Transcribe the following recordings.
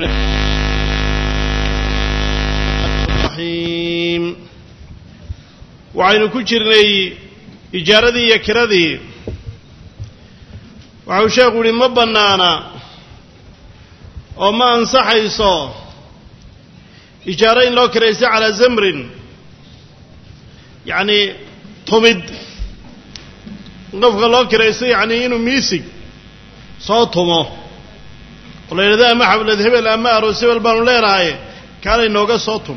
الرحيم وعين كجرني إجارتي يكردي وعوشاق لما بنانا وما أنصح يصو إجارين لو كريسي على زمر يعني طمد نفق لو كريسي يعني إنه ميسي صوتهم ولا إذا ما حبل ذهب الأمار وسوى البانولين هاي كان ينوغا صوتهم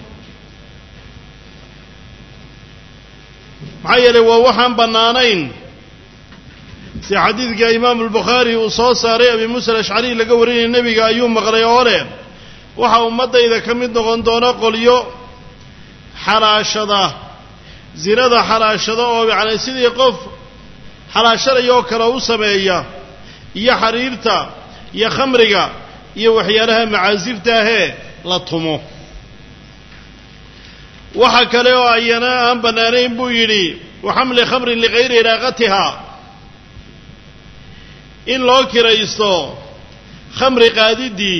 معايا ووحن بنانين في حديث إمام البخاري وصوص أبي موسى الأشعري لقورين النبي أيوم مغريورين وحا أمدا إذا كمد نغندونا قوليو حراشدا زينada xaraashada oo yani sidii qof xaraasharayo kala u sameeya iyo xariirta iyo khamriga iyo waxyaalaha macaasifta ah la tumo waxa kale oo ayana aan banaanayn buu yiri waxamli khamrin li ghayri iraqatiha in loo kiraysto khamri qaadidi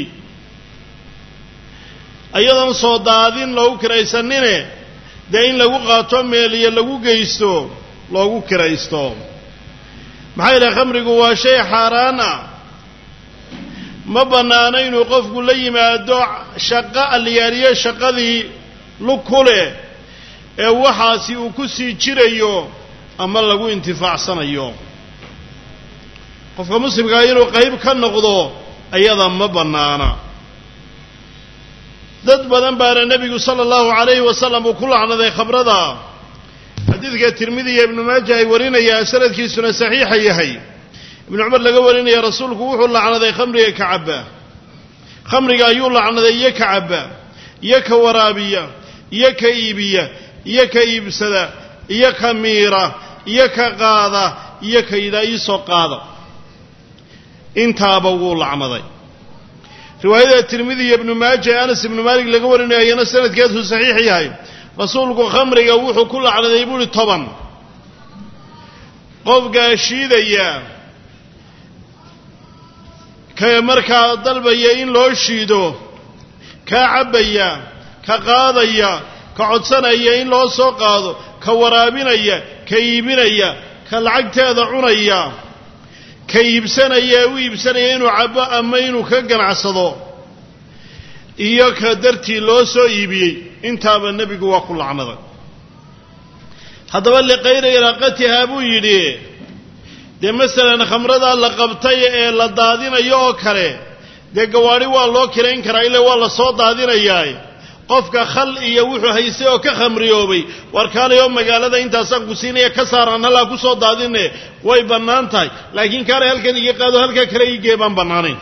ayadan soo daadin loo kiraysanine de in lagu qaato meel iyo lagu geysto loogu kiraysto maxay la khamrigu waa shay xaraan ah ma banaana inuu qofku la yimaado shaqo aliyaariyo shaqadii lukule ee waxaasi uu ku sii jirayo ama lagu intifaacsanayo qofka muslimka inuu qayb ka noqdo ayada ma banaana dad badan baana nabigu sallallahu alayhi wa sallam ku lacnaday khamrada hadithka tirmidhi ibn majah ay warinaya sanadkiisuna saxiix yahay ibn umar laga warinaya rasuulku wuxuu lacnaday khamriga kacaba khamriga ayuu lacnaday iyo kacaba iyo ka waraabiya iyo ka iibiya iyo ka iibsada iyo ka miira iyo ka qaada iyo ka idaayiso qaada intaaba wuu lacnaday رواية الترمذي ابن ماجه أنس بن مالك لقورنا أينا سنة كاته صحيح ياهي رسولك خمر يوحو كل على ذيبول الطبن قفق الشيدة يا كمركا الضلبة يين لو الشيدو كعبيا كقاضيا كعدسنا يين لو سوقاضو كورابينيا كيبينيا كالعقتاد عنيا كيبسنيا ويبسنيا إنو عبا أما إنو كقنعصدو إياك درتي لو سو إيبي انتابا النبي قوى كل عمضا هذا اللي غير إراقتها أبو يدي دي مثلا خمردا لقبتي لدادين يوكري دي قواري والله كرين كرايلي والله صوت دادين ياي قفك خل إيا وحو هيسيو كخمريوبي واركان يوم مقالة انت ساقوسيني كساران هلا كو صوت دادين way banaan tahay laakiin kaare halkan iga qaado halka kale iga baan banaanayn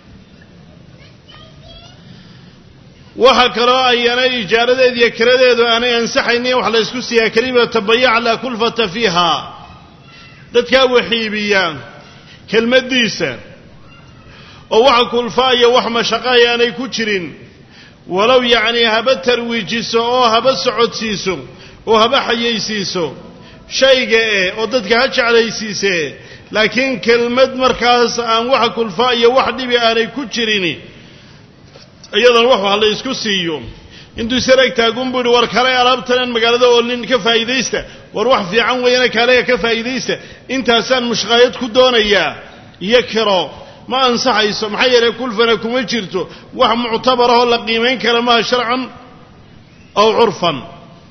waxa kale ayana ijaaradeed iyo kiradeedu aanay ansaxaynay wax la isku siyaa kariba tabayya ala kulfata fiha dadka waxiibiyaan kelmadiisa oo waxa kulfaaya wax mashaqay aanay ku jirin walaw yaani haba tarwiijiso oo haba socodsiiso oo haba xayeysiiso shayga oo dadka ha jeclaysiisay laakiin kelmad markaas aan wax kulfa iyo wax dhibi aanay ku jirin iyadan wax la isku siiyo intuu saragtaa gumburi war kale alaabtan magaalada oo nin ka faa'iideysta war wax fiican weeyna kale ka faa'iideysta intaasan mushqaayad ku doonaya iyo kiro ma ansaxayso maxay yeelay kulfana kuma jirto wax mu'tabar ah la qiimeyn kara ma sharcan aw urfan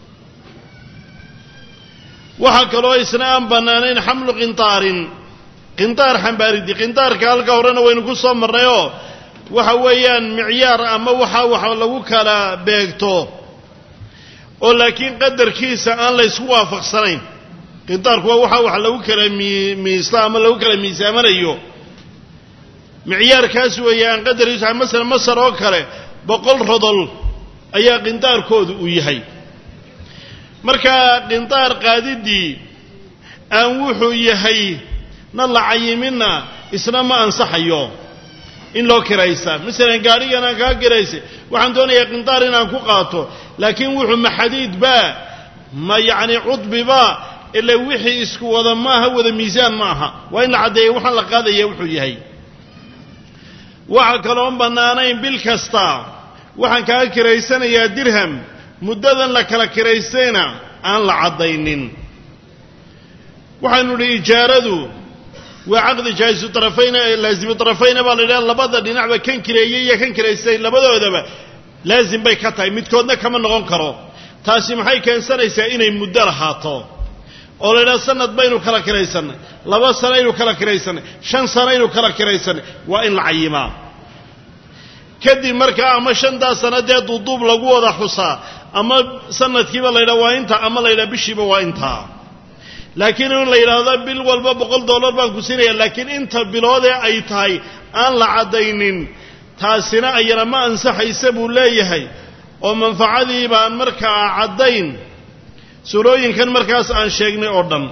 waxa kale oo isna aan banaanayn xamlu qintaar xambaaridi qintaarka halka horena waynu ku soo marnayo waxa weeyaan micyaar ama waxa lagu kala beegto oo laakiin qadarkiisa aan la isku waafaqsanayn qintaarku waxa lagu kala miisla ama lagu kala miisaamanayo micyaarkaas weeyaan qadariisa mesela masar oo kale 100 rodol ayaa qintaarkoodu u yahay marka qintaar qaadidii aan wuxuu yahay na la cayimina isna ma ansaxayo in loo kiraysa mesela gaarigana ka kiraysa waxaan doonayaa qintaar inaan ku qaato laakiin wuxuu maxadiid ba ma yaani cudbi ba ila wixii isku wada maaha wada miisaan maaha waa in la cadeeyo waxaan la qaadaya wuxuu yahay waxa kaloon bannaanayn bil kasta waxaan kaa kiraysanayaa dirham muddadan la kala kiraystayna aan la caddaynin waxaanu idhi ijaaradu waa caqdi jaa'izu tarafayna laazimu tarafayna baa la yidhaha labada dhinacba kan kireeyey iyo kan kiraystay labadoodaba laazim bay ka tahay midkoodna kama noqon karo taasi maxay keensanaysaa inay muddo lahaato oo la yidhaha sanad baynu kala kiraysanay 2 sano aynu kala kiraysanay 5 sano aynu kala kiraysanay waa in la cayimaa kadib markaa ama 5 sanadee duuduub lagu wada xusaa ama sanadkiiba la yidhaha waa inta ama la yidhaha bishiiba waa intaa laakiin in la yidhaahdo bil walba $100 baan ku siinaya laakiin inta biloodee ay tahay aan la caddaynin taasina ayana ma ansaxaysa buu leeyahay oo manfacadii baan markaa caddayn surooyinkan markaas aan sheegnay oo dhan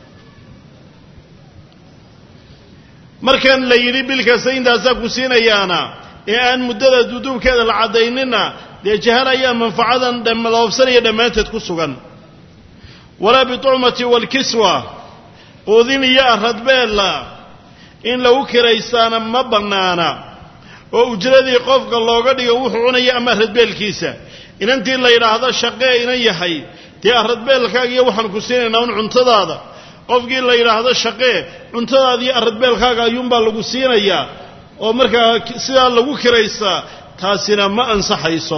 markan la yidhi bil kasta intaasaa ku siinayaana ee aan muddada duduubkeeda la caddaynina dee jahal ayaa manfacadan dhamaloobsanaya dhammaanteed ku sugan walaa bitucmati waalkiswa quudin iyo aradbeella in lagu kiraystaana ma bannaana oo ujradii qofka looga dhigo wuxuu cunaya ama aradbeelkiisa inantii la yidhaahdo shaqee inan yahay dee aradbeelkaaga iyo waxaan ku siinaynaa un cuntadaada qofkii la yidhaahdo shaqee cuntadaada iyo aradbeelkaaga ayuunbaa lagu siinayaa oo markaa sidaa lagu kiraystaa taasina ma ansaxayso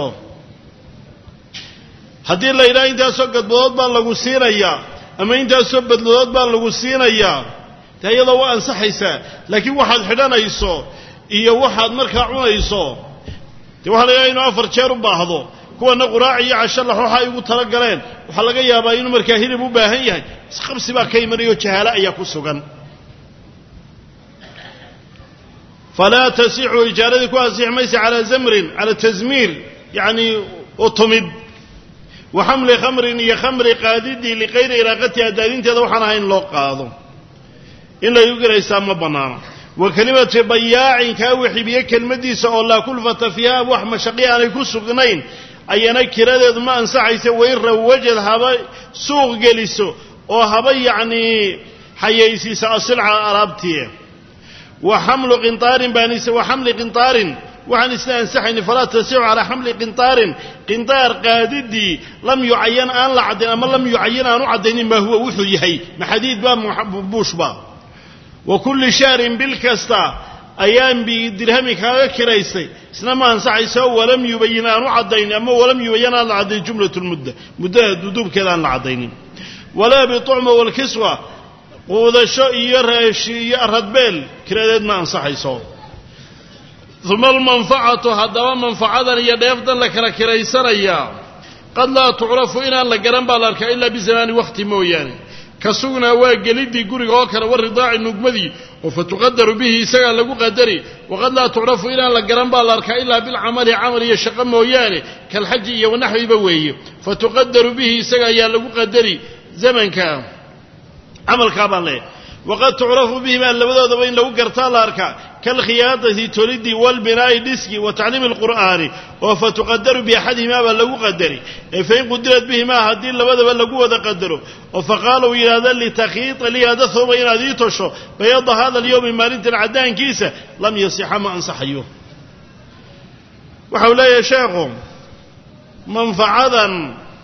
haddii la yidhaha intaasoo gadbadood baa lagu siinayaa ama intaasoo badladood baa lagu siinayaa dee iyadoo waa ansaxaysaa laakiin waxaad xidhanayso iyo waxaad markaa cunayso dee waxaa la yidhaha inuu 4 jeer u baahdo kuwana quraac iyo casho lax waxa ay ugu tala galeen waxaa laga yaabaa inuu markaa hilib u baahan yahay isqabsi baa ka imanayo jahaalo ayaa ku sugan falaa tasixu ijaaradii ku asixi maysa calaa zamrin cala tasmiir yacni utumid wa xamli khamrin iyo khamri qaadidii liqayri iraaqatiha daadinteeda waxaan ahayn loo qaado in lagu kiraysaa ma bannaano wa kelimati bayaacin kaa wixibiye kelmaddiisa oo laa kulfata fiiha wax mashaqi aanay ku sugnayn ayana kiradeedu ma ansaxaysa wain rawajad haba suuq geliso oo haba yacnii xayaysiisa asilca alaabtii wa xamlu qintaarin baanise wa xamli qintaarin waxaan isna ansaxayni falaa tasixu calaa xamli qintaarin qintaar qaadidii lam yucayan aan la caddayn ama lam yucayan aan u caddaynin maa huwa wuxuu yahay maxadiid baa buushba wa kulli shahrin bil kasta ayaan bidirhami kaaga kiraysay isna ma ansaxayso walam yubayin aan u caddaynin ama walam yubayan aan la caddayn jumlatu lmudda muddada duduubkeeda aan la caddaynin walaa bitucma waalkiswa quudasho iyo raashi iyo aradbeel kiradeed ma ansaxayso uma almanfacatu haddaba manfacadan iyo dheefdan la kala kiraysanayaa qad laa tucrafu inaan la garan baa la arkaa ilaa bizamaani waqti mooyaane ka sugnaa waa gelidii guriga oo kale waridaaci nugmadii oo fatuqadaru bihi isagaa lagu qadari waqad laa tucrafu inaan la garan baa la arkaa ilaa bilcamali camal iyo shaqo mooyaane kalxaji iyo wanaxwiba weeye fatuqadaru bihi isaga ayaa lagu qadari zamanka camalkaa baan leeyahay waqad tucrafu bihimaa labadoodaba in lagu gartaa la arkaa kalkhiyaadati tolidii walbinaa'i dhiski wa tacliimi alqur'aani oo fatuqadaru biaxadihimaa baa lagu qadari ee fain qudirad bihimaa haddii labadaba lagu wada qadaro oo faqaala uu yidhaahda litakhiita lii hada thawba inaad ii tosho bayada hada alyowmi maalintan caddaankiisa lam yasixa ma ansaxayo waxau leeyahay sheekhu manfacadan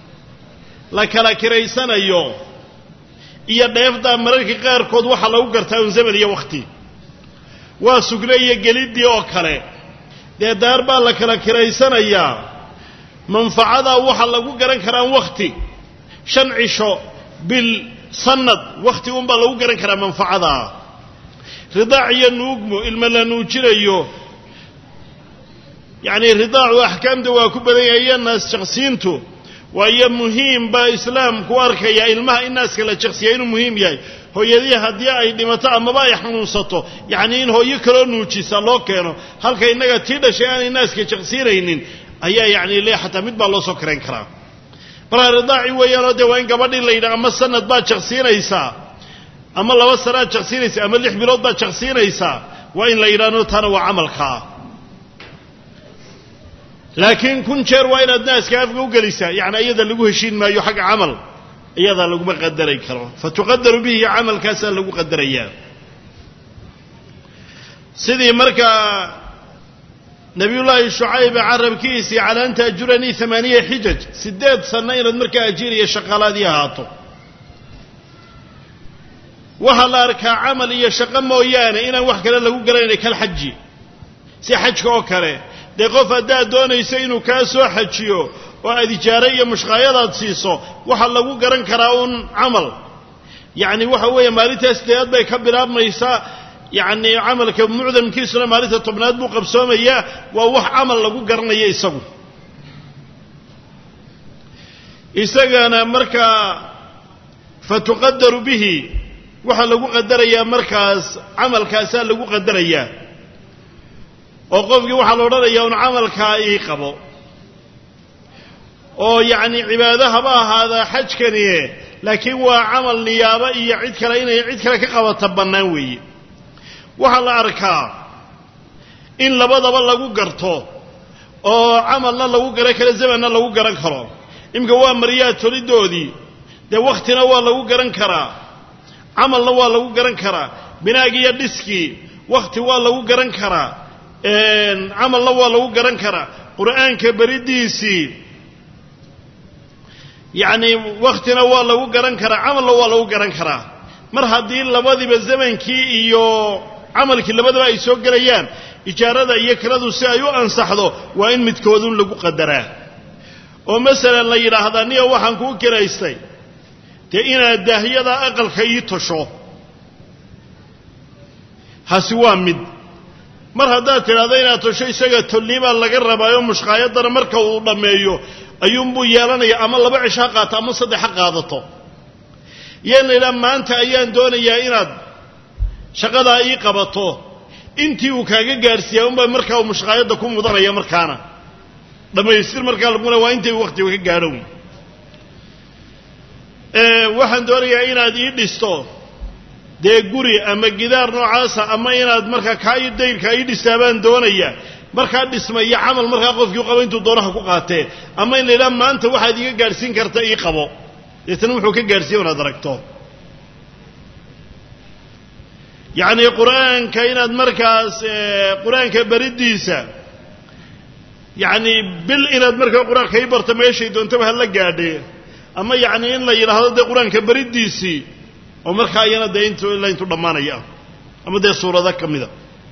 la kala kiraysanayo iyo dheefdaa mararka qaarkood waxaa lagu gartaa un zaman iyo wakhti waa sugne iyo geliddii oo kale dee daar baa la kala kiraysanayaa manfacadaa waxaa lagu garan karaa wakhti 5 cisho bil sanad wakhti unbaa lagu garan karaa manfacadaa ridaac iyo nuugmo ilma la nuujinayo yacni ridaacu axkaamta waa ku badan yahay iyo naas jaqsiintu waayo muhiim baa islaamku arkaya ilmaha in naaska la jaqsiya inuu muhiim yahay hooyadii haddii ay dhimato amaba ay xanuunsato yacnii in hooyo kaloo nuujisa loo keeno halka innaga tii dhashay aanay naaska jaqsiinaynin ayaa yacni le xataa mid baa loo soo karayn karaa markaa ridaaci weeyaanoo dee waa in gabadhii la yidhaha ama sanad baad jaqsiinaysaa ama 2 sanaad jaqsiinaysaa ama 6 bilood baad jaqsiinaysaa waa in la yidhahno taana waa camalkaa laakiin 1000 jeer waa inaad naaska afka u gelisaa yacni iyada lagu heshiin maayo xagga camal iyadaa laguma qadaray karo fatuqadaru bihi camalkaasaa lagu qadarayaa sidii markaa نبي الله شعيب عرب كيسي على أن تأجرني 8 حجج 6 سنة إلى المركة أجيري الشقالة دي هاتو وهلا أركا عملي شقم ويانا إنا وحكا لله قريني كالحجي سي حج كوكري دي قفا دا دون يسينو كاسو حجيو وهذه جارية مش غايضة تسيسو وحلا قرن كراون عمل يعني وحوية مالتها استياد بيكبر أب ميسا يعني عملك معظم كيسنا مالتها طبنات بو قبسوم إياه ووح عمل لقو قرن إياه يساقو إساقنا مركا فتقدر به وحا لقو قدر إياه مركز عمل كاسان لقو قدر إياه وقفك وحا لقو قدر إياه عمل كاي قبو oo yaani cibaadaha ba hada xajkaniye laakiin waa amal niyaaba iyo cid kale inay cid kale ka qabato banaan weeye waxa la arkaa in labadaba lagu garto oo amalna lagu garan karo zamanna lagu garan karo imka waa mariyaa tolidoodii de waqtina waa lagu garan karaa amalna waa lagu garan karaa binaagiya dhiski waqti waa lagu garan karaa amalna waa lagu garan karaa quraanka baridiisi يعني وقتنا والله وقرن كرا عمل والله وقرن كرا مر هذه لبادي بالزمن كي إيو عمل كي لبادي بقى يسوق جريان إجارة يكردوا سايو أنصحه وإن متكودون لقو قدره ومثلا لا يرى هذا نية وحنكو كرا يستي تأينا الدهية ذا أقل خيطشو هسوا مد مر هذا ترى تشوي سجى تليبا لقرب يوم مش قايدر مركو ضميو ayuun buu yeelanaya ama 2 cisha qaato ama 3 qaadato yeelna maanta ayaan doonayaa inaad shaqada ay qabato intii uu kaaga gaarsiiyay umba markaa uu mushqaayada ku mudanaya markaana dhameystir markaa laguna waa intii waqtiga ka gaaro waxaan doonayaa inaad ii dhisto de guri ama gidaar noocaas ama inaad markaa kaay deyrka ii dhistaabaan doonayaa markaa dhismay amal markaa qofkii qabo intuu doonaha ku qaatay ama in leeyahay maanta waxaad iga gaarsiin kartaa ii qabo isna wuxuu ka gaarsiin wanaad aragto yaani quraanka inaad markaas quraanka baridiisa yaani bil inaad markaa quraanka ay barto meeshay doonto hal la gaadhay ama yaani in la yiraahdo quraanka baridiisi oo markaa ayana intuu dhamaanaya ama de suurada kamida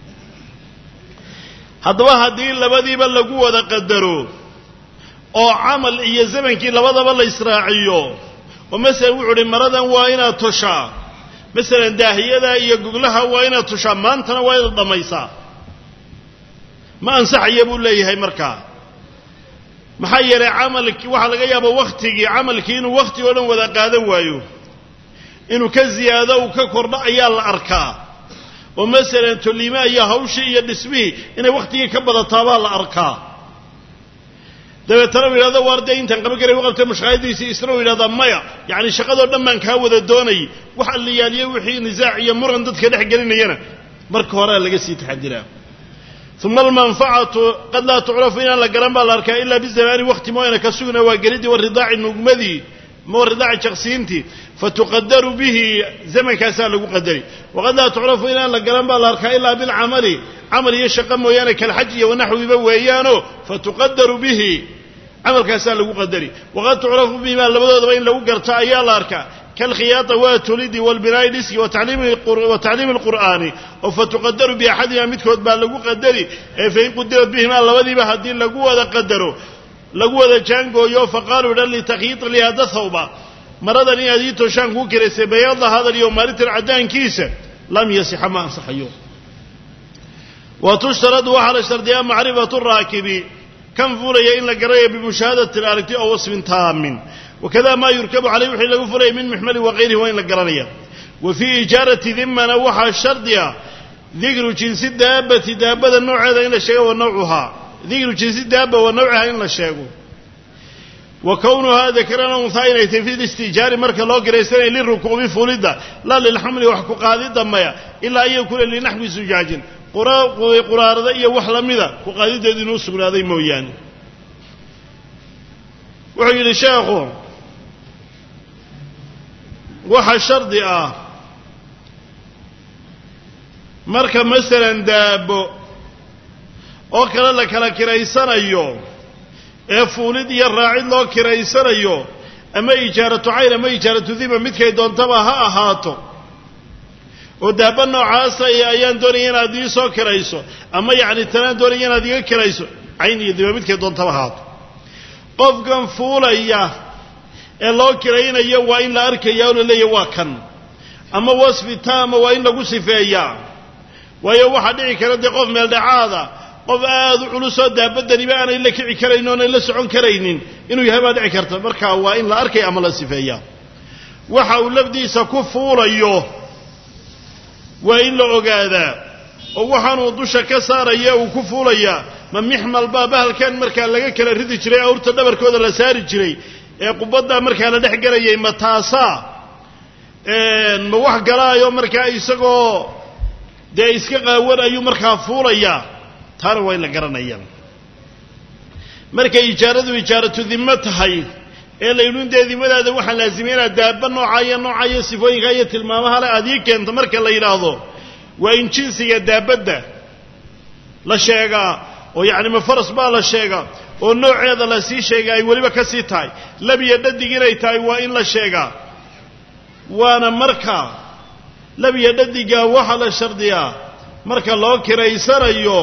haddaba hadii labadiiba lagu wada qadaro oo amal iyo zamankii labadaba la israaciyo oo mesela wuxuu maradan waa inaad toshaa mesela daahiyada iyo guglaha waa inaad toshaa maantana waa inaad dhamaysaa ma ansaxaya buu leeyahay markaa maxaa yeelay amalkii waxa laga yaabaa waqtigii amalkii inuu waqti oo dhan wada qaadan waayo inuu ka ziyaado oo ka kordho ayaa la arkaa ومثلا تليما يا هوشي يا دسمي إن وقتي كبدت طابع الأركان ده ترى هذا وردين إنت قبل كده وقت مش عايز يسرو إلى ضمية يعني شقده لما نكود الدوني وحل ياليه وحي نزاع يمر عندك كده حجرين ينا مرك وراء اللي جالس يتحدث ثم المنفعة قد لا تعرف إن الجرام بالأركان إلا بالزمان وقت ما ينكسون وجريد والرضاع النجمدي مو الرضاع شخصينتي فتقدر به زمن كاسان لو قدري وقد لا تعرف إلى الجرام بالأركان إلا بالعمل عمل يشقم ويانا كالحج ونحو بويانه فتقدر به عمل كاسان لو قدري وقد تعرف بما لبض بين لو قرتا يا الأركان كالخياطة والتوليد والبناء الاسكي وتعليم القرآن فتقدر بأحدها متكود بان لو قدري فإن قدرت بهما لبض بهدين لو هذا قدروا لو هذا جانجو يو فقالوا للي تخيط لهذا ثوبا مرضا يزيد شانكو كريس بياض هذا اليوم مالت العدان كيسة لم يصح ما أنصح يوم وتشترط وحر شرطها معرفة الراكب كم فولي إن لقرية بمشاهدة الآلة أو وصف تام وكذا ما يركب عليه وحي له فولي من محمل وغيره وإن لقرانية وفي إجارة ذمة نوحى الشرطها ذكر جنس الدابة دابة النوع هذا إن الشيء ونوعها ذكر جنس الدابة ونوعها إن الشيء وكونها ذكرنا مثاينة في الاستيجار مركا لو قريساني للركوب فولدة لا للحمل وحكو قاذي دمية إلا أن يكون لنحو زجاج قرار ذا إيا وحلا مذا وقاذي دي نوسق لهذا مويان وحي لشيخه وحا الشرط مركا مثلا دابو oo kale la kala kiraysanayo ee fuulid iyo raacid loo kiraysanayo ama ijaaratu cayn ama ijaaratu dhima midkay doontaba ha ahaato oo daaba noocaas ayaan doonaya inaad ii soo kirayso ama yacni tanaan doonaya inaad iga kirayso cayn iyo dhima midkay doontaba ahaato qofkan fuulaya ee loo kiraynayo waa in la arkaya oo la leeyahay waa kan ama wasfi taama waa in lagu sifeeyaa waayo waxaa dhici kara dee qof meel dhacaada qof aad u culusoo daabadaniba aanay la kici karaynin oonay la socon karaynin inuu yahay baa dhici karta markaa waa in la arkaya ama la sifeeyaa waxa uu lafdiisa ku fuulayo waa in la ogaadaa oo waxaanuu dusha ka saaraya uu ku fuulayaa ma mixmal baa bahalkan markaa laga kala ridi jiray awrta dhabarkooda la saari jiray ee qubaddaa markaa la dhex gelayay ma taasaa ma wax galaayo markaa isagoo dee iska qaawan ayuu markaa fuulayaa taana waa in la garanaya markay ijaaradu ijaaratu dhimmo tahay ee la yidhi dee dimadaada waxaa laazimay inaad daaba nooca iyo sifooyinka iyo tilmaamaha le aad ii keento marka la yidhaahdo waa in jinsiga daabadda la sheegaa oo yacni ma faras baa la sheegaa oo nooceeda la sii sheega ay weliba ka sii tahay lab iyo dhadig inay tahay waa in la sheegaa waana marka lab iyo dhadiga waxaa la shardiyaa marka loo kiraysanayo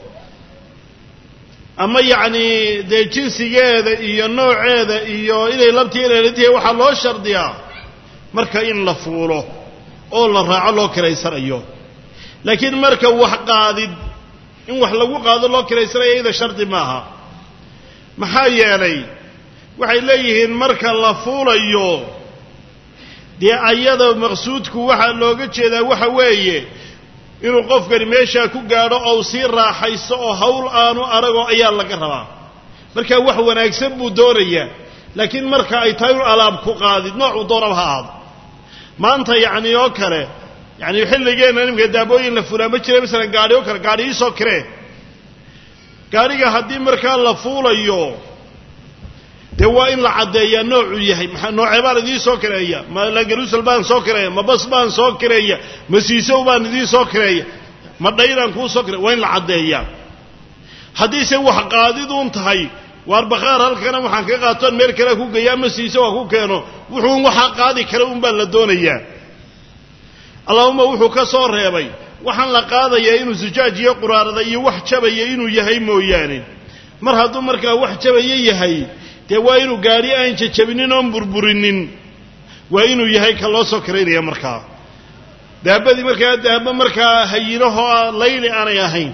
ama yacni dee jinsigeeda iyo nooceeda iyo inay labtii inayladyahay waxaa loo shardiyaa marka in la fuulo oo la raaco loo kiraysanayo laakiin marka wax qaadid in wax lagu qaado loo kiraysanayo iyada shardi maaha maxaa yeelay waxay leeyihiin marka la fuulayo dee ayada maqsuudku waxaa looga jeedaa waxa weeye inuu qofkani meeshaa ku gaadho oo sii raaxaysto oo hawl aanu arago ayaa laga rabaa marka wax wanaagsan buu doonayaa laakiin marka ay tahay inu alaab ku qaadid noocuu doonaba ha ahaado maanta yacni oo kale yacni xilligeenna nimka daabooyin la fulaa ma jira masalan gaadhi oo kale gaadhi iisoo kiree gaadhiga haddii markaa la fuulayo dee waa in la caddeeyaa noocuu yahay noocee baan idiin soo kireeya ma langaruusal baan soo kireeya ma bas baan soo kireeya ma siisow baan idiin soo kireeya ma dhayraan kuu soo kireeya waa in la caddeeyaa haddiise wax qaadiduun tahay waar bakhaar halkana waxaan ka qaatoon meel kale ku geeya ama siiso waa ku keeno wuxuun waxaa qaadi kara un baa la doonayaa allahuma wuxuu ka soo reebay waxaan la qaadayaa inuu sujaaj iyo quraarada iyo wax jabaya inuu yahay mooyaane mar hadduu markaa wax jabaya yahay dee waa inuu gaadhi aan jajabinin oon burburinin waa inuu yahay ka loo soo kiraynaya markaa daabadii markaa daaba markaa hayinahoo layli aanay ahayn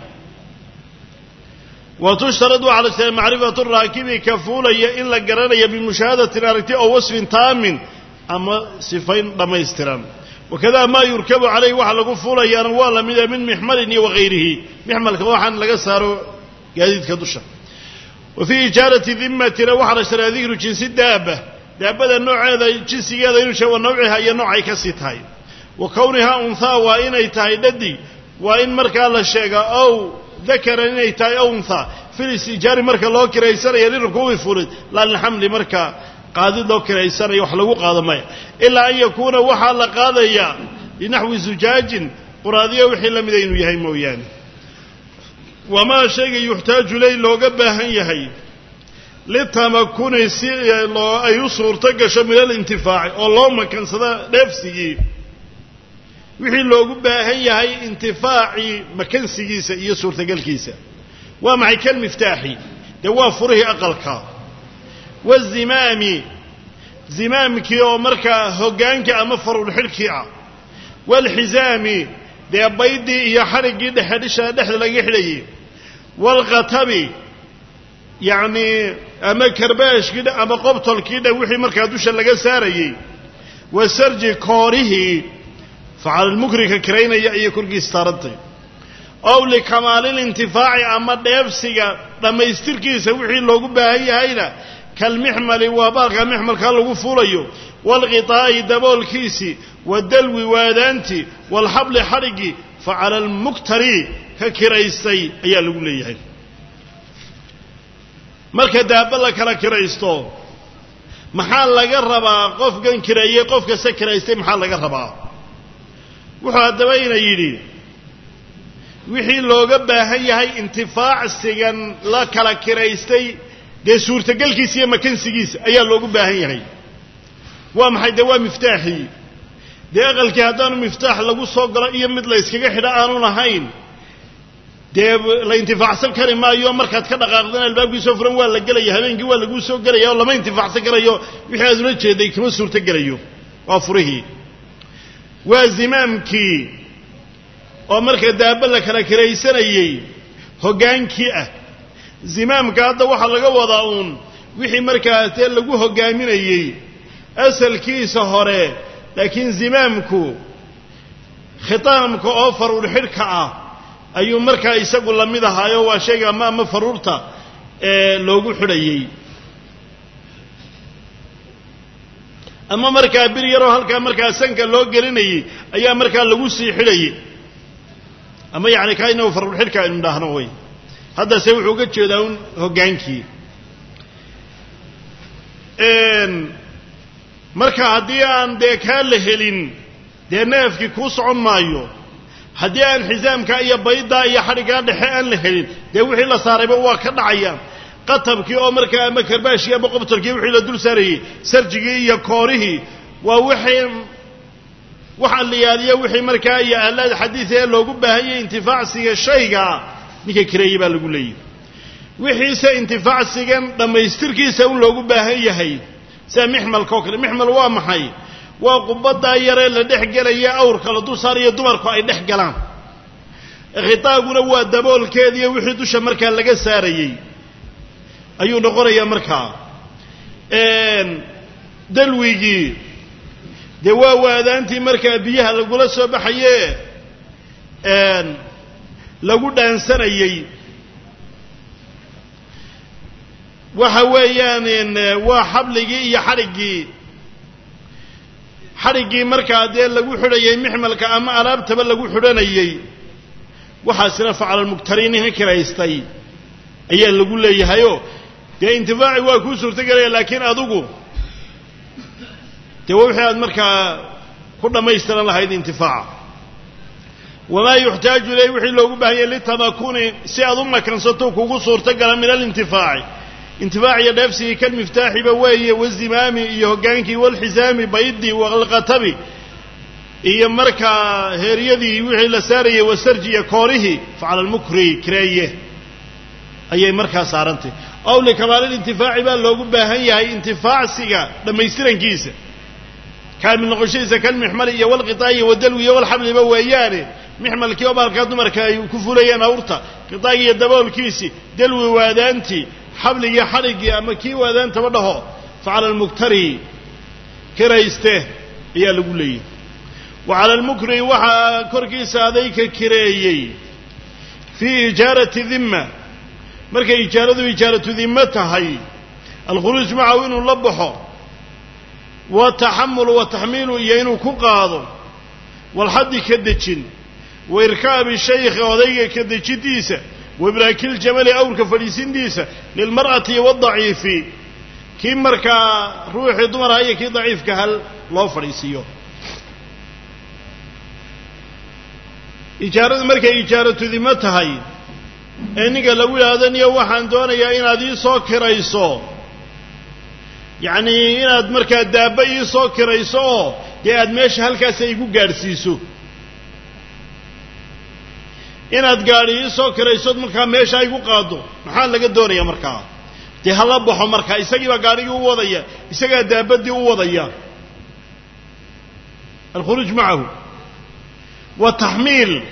wa tushtaradu cala sala macrifatu raakibi ka fuulaya in la garanaya bimushaahadatin aragti oo wasfin taamin ama sifayn dhammaystiran wakada maa yurkabu calayh waxa lagu fuulayaana waa la mida min mixmalin iyo wakayrihi mixmalka waxaan laga saaro gaadiidka dusha wa fii ijaarati dimatina waxaa la sharaa dikru jinsi daaba daabada nooceeda jinsigeeda inuu sheego nawciha iyo noocay ka sii tahay wa kownihaa unthaa waa inay tahay dhadig waa in markaa la sheegaa ow dakaran inay tahay ow unthaa filistijaari marka loo kiraysanaya lirkuubi fulid laa lilxamli marka qaadid loo kiraysanayo wax lagu qaado maya ilaa an yakuuna waxaa la qaadayaa binaxwi zujaajin quraadiyo wixii la mida inuu yahay mooyaane wamaa shayga yuxtaaju ley looga baahan yahay litamakuni si ay u suurto gasho min alintifaaci oo loo makansada dheefsigii wixii loogu baahan yahay intifaacii makansigiisa iyo suurtagalkiisa waa maxay kalmiftaaxi dee waa furihii aqalka wazimaami zimaamkii oo markaa hoggaanka ama farulxidhkii ah waalxizaami dee baydii iyo xadhiggii dhexda laga xidhayay waalkhatabi yacnii ama karbaashkii dha ama qobtolkii dha wixii markaa dusha laga saarayey wasarji koorihii facalulmukrika kiraynaya iyo korkiis taarantay ow likamaalintintifaaci ama dheefsiga dhammaystirkiisa wixii loogu baahan yahayna kalmixmali waa baalka mixmalkaa lagu fuulayo waalqitaa'i daboolkiisii wadalwi waadaantii waalxabli xadhiggii facala almuktari ka kiraystay ayaa lagu leeyahay marka daaba la kala kiraysto maxaa laga rabaa qofkan kireeyey qof kasta kiraystay maxaa laga rabaa wuxuu haddaba ina yidhi wixii looga baahan yahay intifaacsigan la kala kiraystay dee suurtagalkiisa iyo makansigiisa ayaa loogu baahan yahay waa maxay dee waa miftaaxii dee aqalkii haddaanu miftaax lagu soo galo iyo mid la yskaga xidho aanu lahayn dee la intifaacsan kari maayo markaad ka dhaqaaqdana albaabkiisoo furan waa la gelaya habeenkii waa laguu soo gelaya oo lama intifaacsan karayo wixii aad ula jeeday kama suurto gelayo waa furihii waa zimaamkii oo marka daaba la kala kiraysanayey hoggaankii ah zimaamka hadda waxaa laga wadaa uun wixii markaa dee lagu hoggaaminayey asalkiisa hore laakiin zimaamku khitaamka oo faruur xidhka ah ayuu markaa isagu la mid ahaayo waa shayga ama faruurta loogu xidhayey ama markaa bir yaroo halkaa markaa sanka loo gelinayey ayaa markaa lagu sii xidhayey ama yacni kaa inagu faruur xidhka aynu idhaahno way haddase wuxuu uga jeedaa un hoggaankii marka haddii aan dee kaa la helin dee neefkii kuu socon maayo haddii aan xisaamka iyo baydaa iyo xadhiggaa dhexe aan la helin dee wixii la saarayba waa ka dhacayaan qatabkii oo markaa ama karbaashkii ama qobtarkii wixii la dul saarayey sarjigii iyo koorihii waa wixii wax alliyaaliyo wixii markaa iyo ahlaad xadiid ee loogu baahanyay intifaacsiga shayga ninka kireeyey baa lagu leeyahy wixiise intifaacsigan dhammaystirkiisa un loogu baahan yahay sida mixmalka oo kale mixmal waa maxay waa qubaddaa yaree la dhex gelaya awrka la dul saarayo dumarku ay dhex galaan khitaaguna waa daboolkeediiyo wixii dusha markaa laga saarayey ayuu noqonayaa markaa dalwigii dee waa waadaantii markaa biyaha lagula soo baxaye lagu dhaansanayey waxa weeyaan waa xabligii iyo xadhiggii markaa dee lagu xidhayay mixmalka ama alaabtaba lagu xidhanayey waxaasina faclalmuktariinihi kiraystay ayaa lagu leeyahayoo dee intifaaci waa kuu suurtogelaya laakiin adugu dee waa wixii aad markaa ku dhammaystiran lahayd intifaaca wamaa yuxtaaju ilayh wixii loogu baahanyay litamakuni si aad u makansato kugu suurtogala min alintifaaci intifaac iyo dheefsigii kan miftaaxiba weeye wazimaami iyo hoggaankii walxisaami baydii walqatabi iyo markaa heeryadii wixii la saarayey wasarji iyo koorihii facala almukri kireeye ayay markaa saarantay ow likamaalilintifaaci baa loogu baahan yahay intifaacsiga dhammaystirankiisa kaamil noqoshadiisa kan mixmali iyo walqitaa'i iyo wadalwi iyo walxabliba weeyaane mixmalkii oo baalkaa dumarka ay ku fulayeen awrta qitaagii iyo daboolkiisii dalwi waadaantii xabligii xadhiggii ama kii waadaantaba dhaho facala almuktari kirayste ayaa lagu leeyahy wa cala almukri waxaa korkiisa adayka kireeyey fii ijaarati dimma markay ijaaradu ijaaratu dimmo tahay alkhuruuj macahu inuu la baxo wataxamulu wataxmiilu iyo inuu ku qaado walxaddi ka dejin wa irkaabi shaykhi odayga ka dejintiisa waibraakiljamali awrka fadhiisintiisa lilmar'ati wadaciifi kii markaa ruuxii dumaraha iyo kii daciifka hal loo fadhiisiiyo ijaaradu markay ijaaratu dimo tahay ee ninka lagu yidhaahdo niyo waxaan doonayaa inaad ii soo kirayso yacnii inaad markaa daabba ii soo kirayso oo dee aad meesha halkaasa igu gaadhsiiso inaad gaadhi ii soo kiraysood markaa meesha igu qaaddo maxaa laga doonaya markaa dee hala baxo markaa isagiibaa gaadhigii u wadaya isagaa daabaddii u wadaya alkhuruuj macahu wataxmiil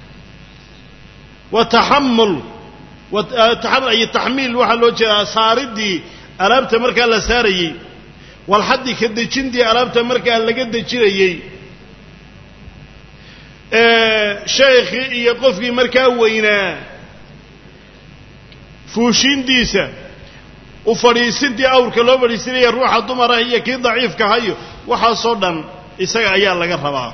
wataxamul iyo taxmiil waxaa loo jeedaa saaridii alaabta markaa la saarayey walxaddi ka dejintii alaabta markaa laga dejinayey shaykhii iyo qofkii markaa weynaa fuushiintiisa u fadhiisintii awrka loo fadhiisinaya ruuxa dumarah iyo kii daciifka hayo waxaasoo dhan isaga ayaa laga rabaa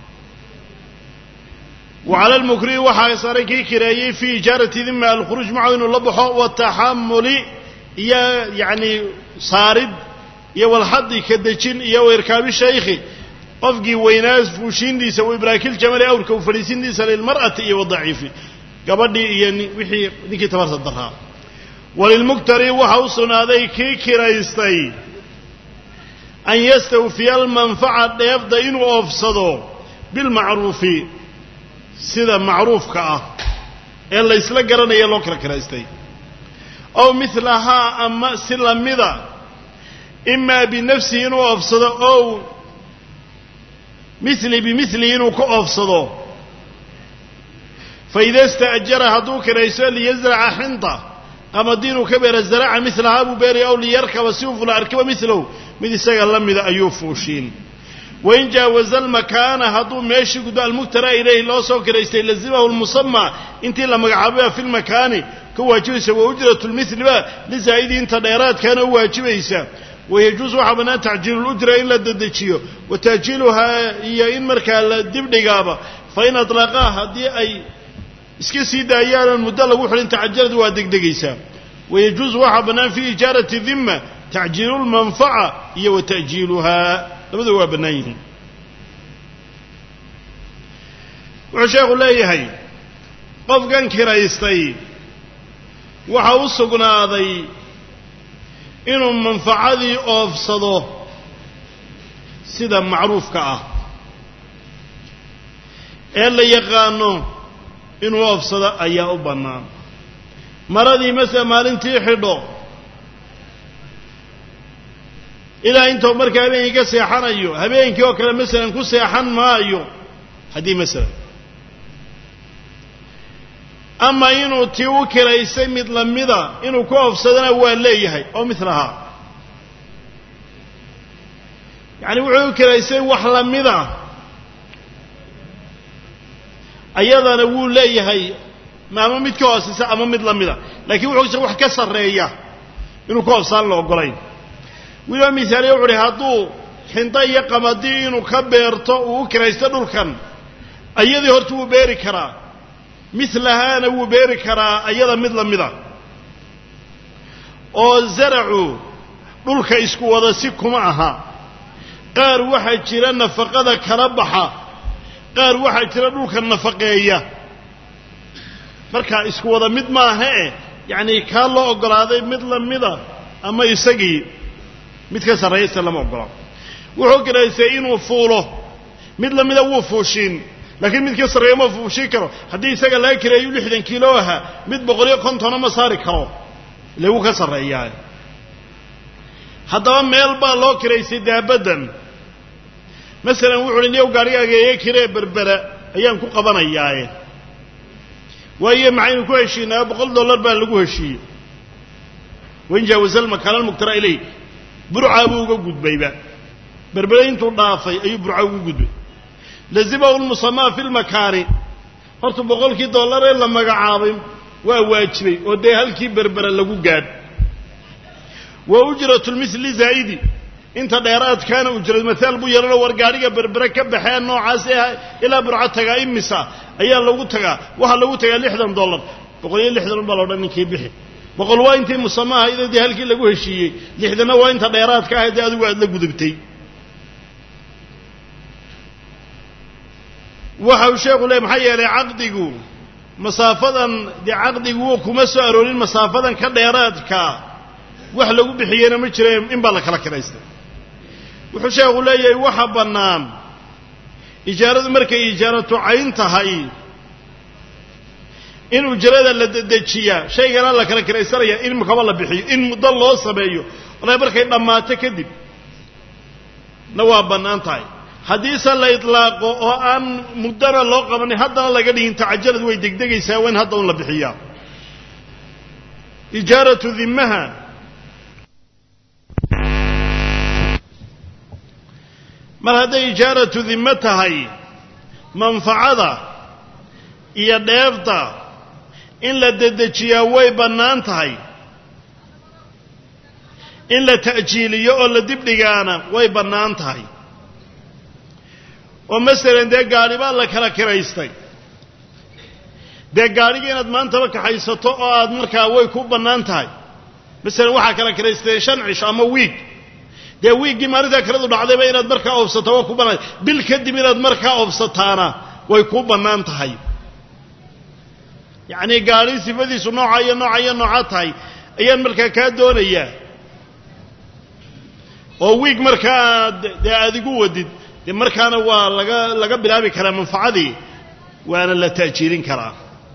wa cala almukri waxaa saaray kii kireeyey fii ijaarati dima alkhuruuj macahu inuu la baxo wataxamuli iyo yacni saarid iyo walxaddi ka dejin iyo wairkaabi shaykhi qofkii weynaa fuushiintiisa wa ibraakil jamali awrka u fadhiisintiisa lilmar'ati iyo wadaciifi gabadhii iyo wixii ninkii tabarta daraa walilmuktari waxa u sugnaaday kii kiraystay an yastawfiya almanfaca dheefda inuu oofsado bilmacruufi sida macruufka ah ee la isla garanaya loo kala kiraystay aw milahaa ama si lamida imaa binafsihi inuu oofsado ow bimilihi inuu ka oofsado faida ista'jara hadduu kiraysto liyasraca xinta qamadi inuu ka beera zaraca milahaa buu beeraya aw liyarkaba si uu fula arkiba milahu mid isaga la mida ayuu fuushiin wain jaawaza almakaana hadduu meeshii gudbo almuktara ilayhi loo soo kiraystay lazimahu lmusamaa intii la magacaabaya fi lmakaani ka waajibaysa wa ujratu lmiliba lizaa'idii inta dheeraadkaana u waajibaysa wayajuusu waxaa bannaan tacjiilu lujra in la dedejiyo wa taajiiluhaa iyo in markaa la dibdhigaaba fain aطlaqaa haddii ay iska sii daayaanan muddo lagu xidhin tacajalad waa degdegaysaa wayajuusu waxaa bannaan fii ijaarati dhimma tacjiilu lmanfaca iyo wa ta'jiiluhaa labadu waa bannaan yihiin wuxuu sheekhu leeyahay qofkan kiraystay waxa u sugnaaday inuu manfacadii oofsado sida macruufka ah ee la yaqaano inuu oofsado ayaa u bannaan maradii masala maalintii xidho ilaa intuu markaa habeenkii ka seexanayo habeenkii oo kale masalan ku seexan maayo haddii masalan ama inuu tii u kiraysay mid lamida inuu ku oofsadana waa leeyahay oo milahaa yacni wuxuu u kiraysay wax lamida ayadana wuu leeyahay ama mid ka hoosaysa ama mid lamida laakiin wuxuu wax ka sarreeya inuu ku oofsaan la ogolayn wiliba misaaliya wuxu uhi hadduu xinda iyo qamadi inuu ka beerto uu u kiraysto dhulkan ayadii horta wuu beeri karaa milahaana wuu beeri karaa ayada mid lamida oo zaracu dhulka isku wada si kuma aha qaar waxaa jira nafaqada kala baxa qaar waxaa jira dhulka nafaqeeya markaa isku wada mid maaha yacni kaa loo ogolaaday mid lamida ama isagii mid ka sarreeyaysa lama ogola wuxuu kiraystay inuu fuulo mid lamida wuu fuushiin laakiin mid ka sarreeya ma fuushin karo haddii isaga laga kireeyo 60 kiilo ahaa mid 150 ma saari karo ile wuu ka sarreeyaa haddaba meel baa loo kiraystay daabadan masalan wuxuu leeyahay gaarigaaga ee kiree berbera ayaan ku qabanayaa waayo maxaynu ku heshiinaa $100 baa lagu heshiiyey wain jaawaza almakaana almuktara ilayhi burca buu uga gudbayba berbera intuu dhaafay ayuu burca ugu gudbay lazimahu lmusamaa fi lmakaani horta $100 ee la magacaabay waa waajibay oo dee halkii berbera lagu gaadh wa ujratu lmithli zaa'idi inta dheeraadkaana ujrad masaal buu yeelano war gaadhiga berbera ka baxeen noocaas ilaa burca tagaa imisa ayaa lagu tagaa waxaa lagu tagaa $60 $160 baa loodhan ninkii bixi 100 waa intii musamaa ahayd dee halkii lagu heshiiyey 60na waa inta dheeraadka ahayd dee adigu aad la gudubtay waxa uu sheekhu leeyahay maxaa yeelay caqdigu masaafadan dee caqdigu kuma soo aroorin masaafadan ka dheeraadka wax lagu bixiyeyna ma jireen in baa la kala kiraystay wuxuu sheekhu leeyahay waxa bannaan ijaaradu markay ijaaratu cayn tahay in ujrada la dedejiya shaygana la kala kiraysanaya in mukaba la bixiyo in muddo loo sameeyo oo markay dhamaato kadib na waa bannaan tahay haddii se la itlaaqo oo aan muddana loo qabanin haddana laga dhigin tacajalad way degdegaysaa waa in hadda un la bixiyaa ijaaratu dhimmaha mar hadday ijaaratu dhimmo tahay manfacada iyo dheefta in la dedejiyaa way bannaan tahay in la ta'jiiliyo oo la dibdhigaana way bannaan tahay oo masalan dee gaadhi baa la kala kiraystay dee gaadhigii inaad maantaba kaxaysato oo aad markaa way ku bannaan tahay masalan waxaa kala kiraystay 5 cisho ama wiig dee wiiggii maalintaa kaladu dhacdayba inaad markaa oofsato waa ku bannaan bil kadib inaad markaa oofsataana way ku bannaan tahay يعني قالي صفدي نوعية نوعية نوعاتها أيام مركا كادونية oo wiig markaa adigu wadid markaana waa laga bilaabi karaa manfaacadii waana la taajiirin karaa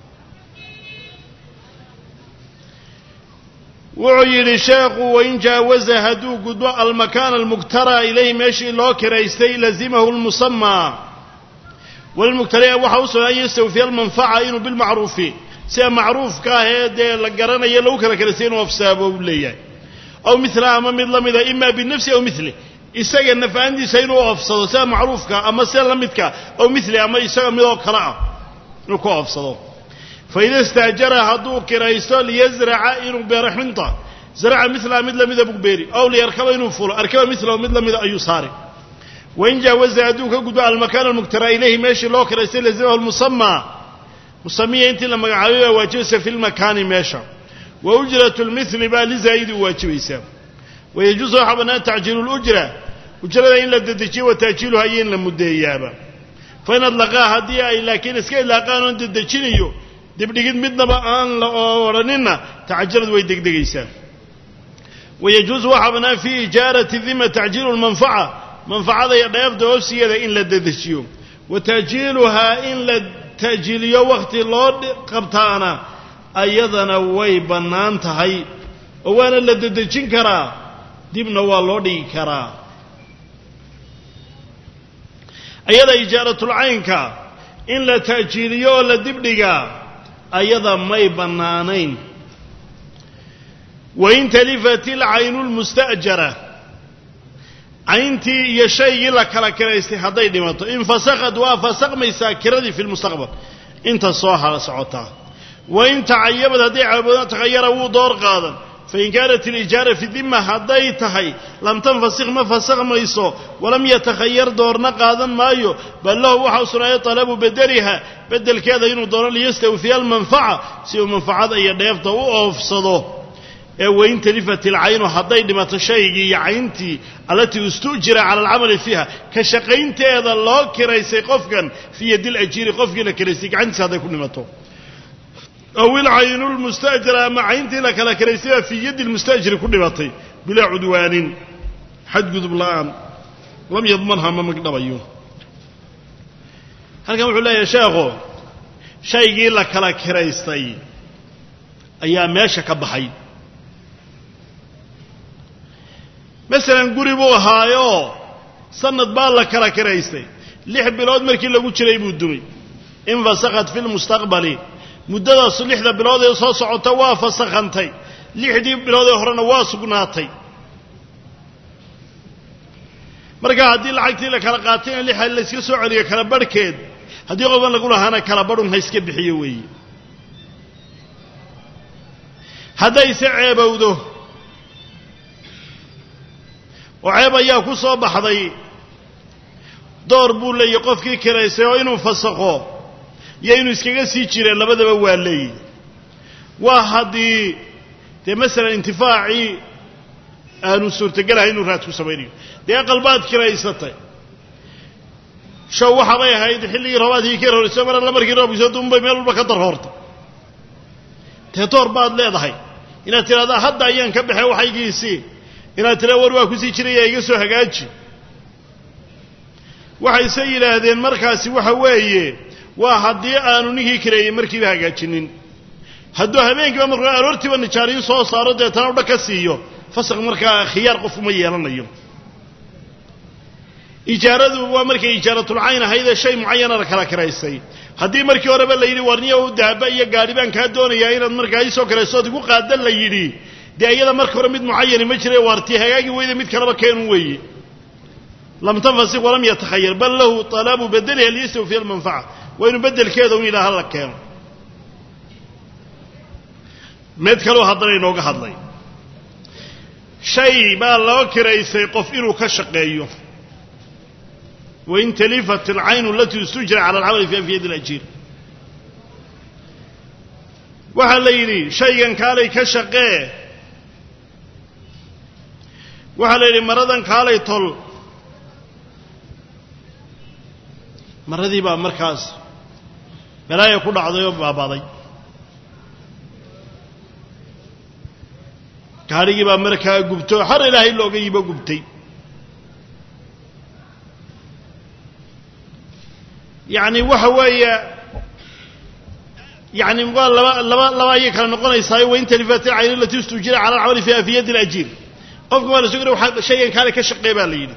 wuxuu yidhi sheekhu wain jaawaza hadduu gudbo almakaan almuktara ilayhi meeshii loo kiraystay lazimahu lmusamaa walmuktaria waxa u sugan an yastawfiya almanfaca inuu bilmacruufi sida macruufka ahee dee la garanayo lagu kala kiraystay inuu afsaabo u leeyahay أو مثلها أما مثل لمدة إما بالنفس أو مثله إساق النفعان دي سينو أفصده سيئا معروفك أما سيئا لمدك أو مثله أما إساق مدو قراءة نكو أفصده فإذا استأجر هدو كرايستو ليزرع إنو برحمنطة زرع مثلها مثل لمدة بكبيري أو ليركب إنو فول أركب مثله مثل لمدة أيو صاري وإن جاوز هدو كقدوا على المكان المكترى إليه ماشي لو كرايستو لزيه المسمى مسمية انت لما قعلوا واجوس في المكان ماشي وأجرة المثل بالزايد واجبيسا ويجوز حبنا تعجيل الأجرة أجرة إن لددجي وتأجيلها أين لمديابا فإن أطلقاها ديا لكن اسكي لاقانون ددجينيو دبدقين مدنا بآن لأورننا تعجلت ويدقدقيسا ويجوز حبنا في إجارة الذمة تعجيل المنفعة منفعة يبدأ أفسيا إن لددجيو وتأجيلها إن لتأجيليو وقت اللود قبطانا أيضاً way bannaan tahay oo waana la dadajin karaa dibna waa loo dhigi karaa ayada ijaaratul aynka in la taajiiliyo oo la dibdhiga ayada may bannaanayn wa in talifatil aynul mustajara ayntii iyo shaygii la kala kiraystay hadday dhimato in fasaqad waa fasaqmaysaa kiradii fil mustaqbal inta soo hala socotaa وإن تعيبت هذه عبودات تغيره دور قادا فإن كانت الإجارة في الذمة هديتها لم تنفسخ ما فسخ ميسو ولم يتخير دورنا قادا مايو بل له وحصل أي طلب بدرها بدل كذا ينو دور ليستوي فيها المنفعة سيو منفعة أي ديفته وأفسده وإن تلفت العين هديت ما تشيء عينتي التي استؤجر على العمل فيها كشقين هذا الله كريسي قفقا في يد الأجير قفقا كريسيك عند هذا كل ما تو أو العين المستأجرة مع عينتي لك لكريسيها في يد المستأجر كل باطي بلا عدوان حد قذب الآن لم يضمنها ما مقدبيون هل كان يقول يا شاغو شيء لك لكريسي أيام ماشا كبحي مثلا قربوا هايو سند بالك لكريسي لحب الأود مركي لقو تشريبو الدمي إن فسقت في المستقبل muddada 6 bilood ee soo socota waa fasakhantay 6 bilood ee horena waa sugnaatay marka hadii lacagtii la kala qaatay in la iska soo celiyo kala barkeed hadii qof lagu lahaana kala barun ha iska bixiyo weey haday saceebowdo oo ceeb ayaa ku soo baxday door buu leeyahay qofkii kireysay oo inuu fasakho يينو اسكغا سي جيرين لبدبا waa leey waa hadii de mesela intifaaci aanu suurtagalahay inuu raad ku sameeyo de qalbaad kireysatay shaw waxa bay ahayd xilli rabaadii ka horeysay mar la markii roob soo dumbay meel walba ka darhoortay teetor baad leedahay ina tirada hadda ayaan ka baxay waxaygiisi ina tira war waa ku sii jiray iga soo hagaaji waxay say yiraahdeen markaasi waxa weeye waa hadii aanu ninkii kireeyay markiiba hagaajinin hadduu habeenkiiba markaa aroortiiba nijaariin soo saaro deetana u dhaka siiyo fasaq markaa khiyaar qof uma yeelanayo ijaaradu waa markay ijaaratul ayn ahayd shay muayyan la kala kireysay haddii markii horeba la yidhi warniyo u daaba iyo gaari baan kaa doonayaa inaad markaa ii soo kirayso adigu qaadan la yidhi dee iyada marka hore mid muayyan ma jiray waartii hagaagi weyda mid kaleba keenu weeye لم تنفسخ ولم يتخير بل له طلب بدله ليسوي في المنفعة وإنه بدل كذا وإلى هلا كان ما يتكلوا هضرين وجه هضرين شيء ما الله كريس يقف إنه كشقيه وإن تلفت العين التي تستجرى على العمل في يد الأجير وحليني شيئا كالي كشقيه وحليني مرضا كالي طل maradii baa markaas balaaya ku dhacday oo baabaaday gaarigii baa markaa gubto har ilaahay looga yibo gubtay يعني وحوية يعني قال لا يكره نقول يساوي وين تلفت العين التي تستجير على العمل فيها في يد الأجير قفكم ولا سكروا شيء كان كشق بالين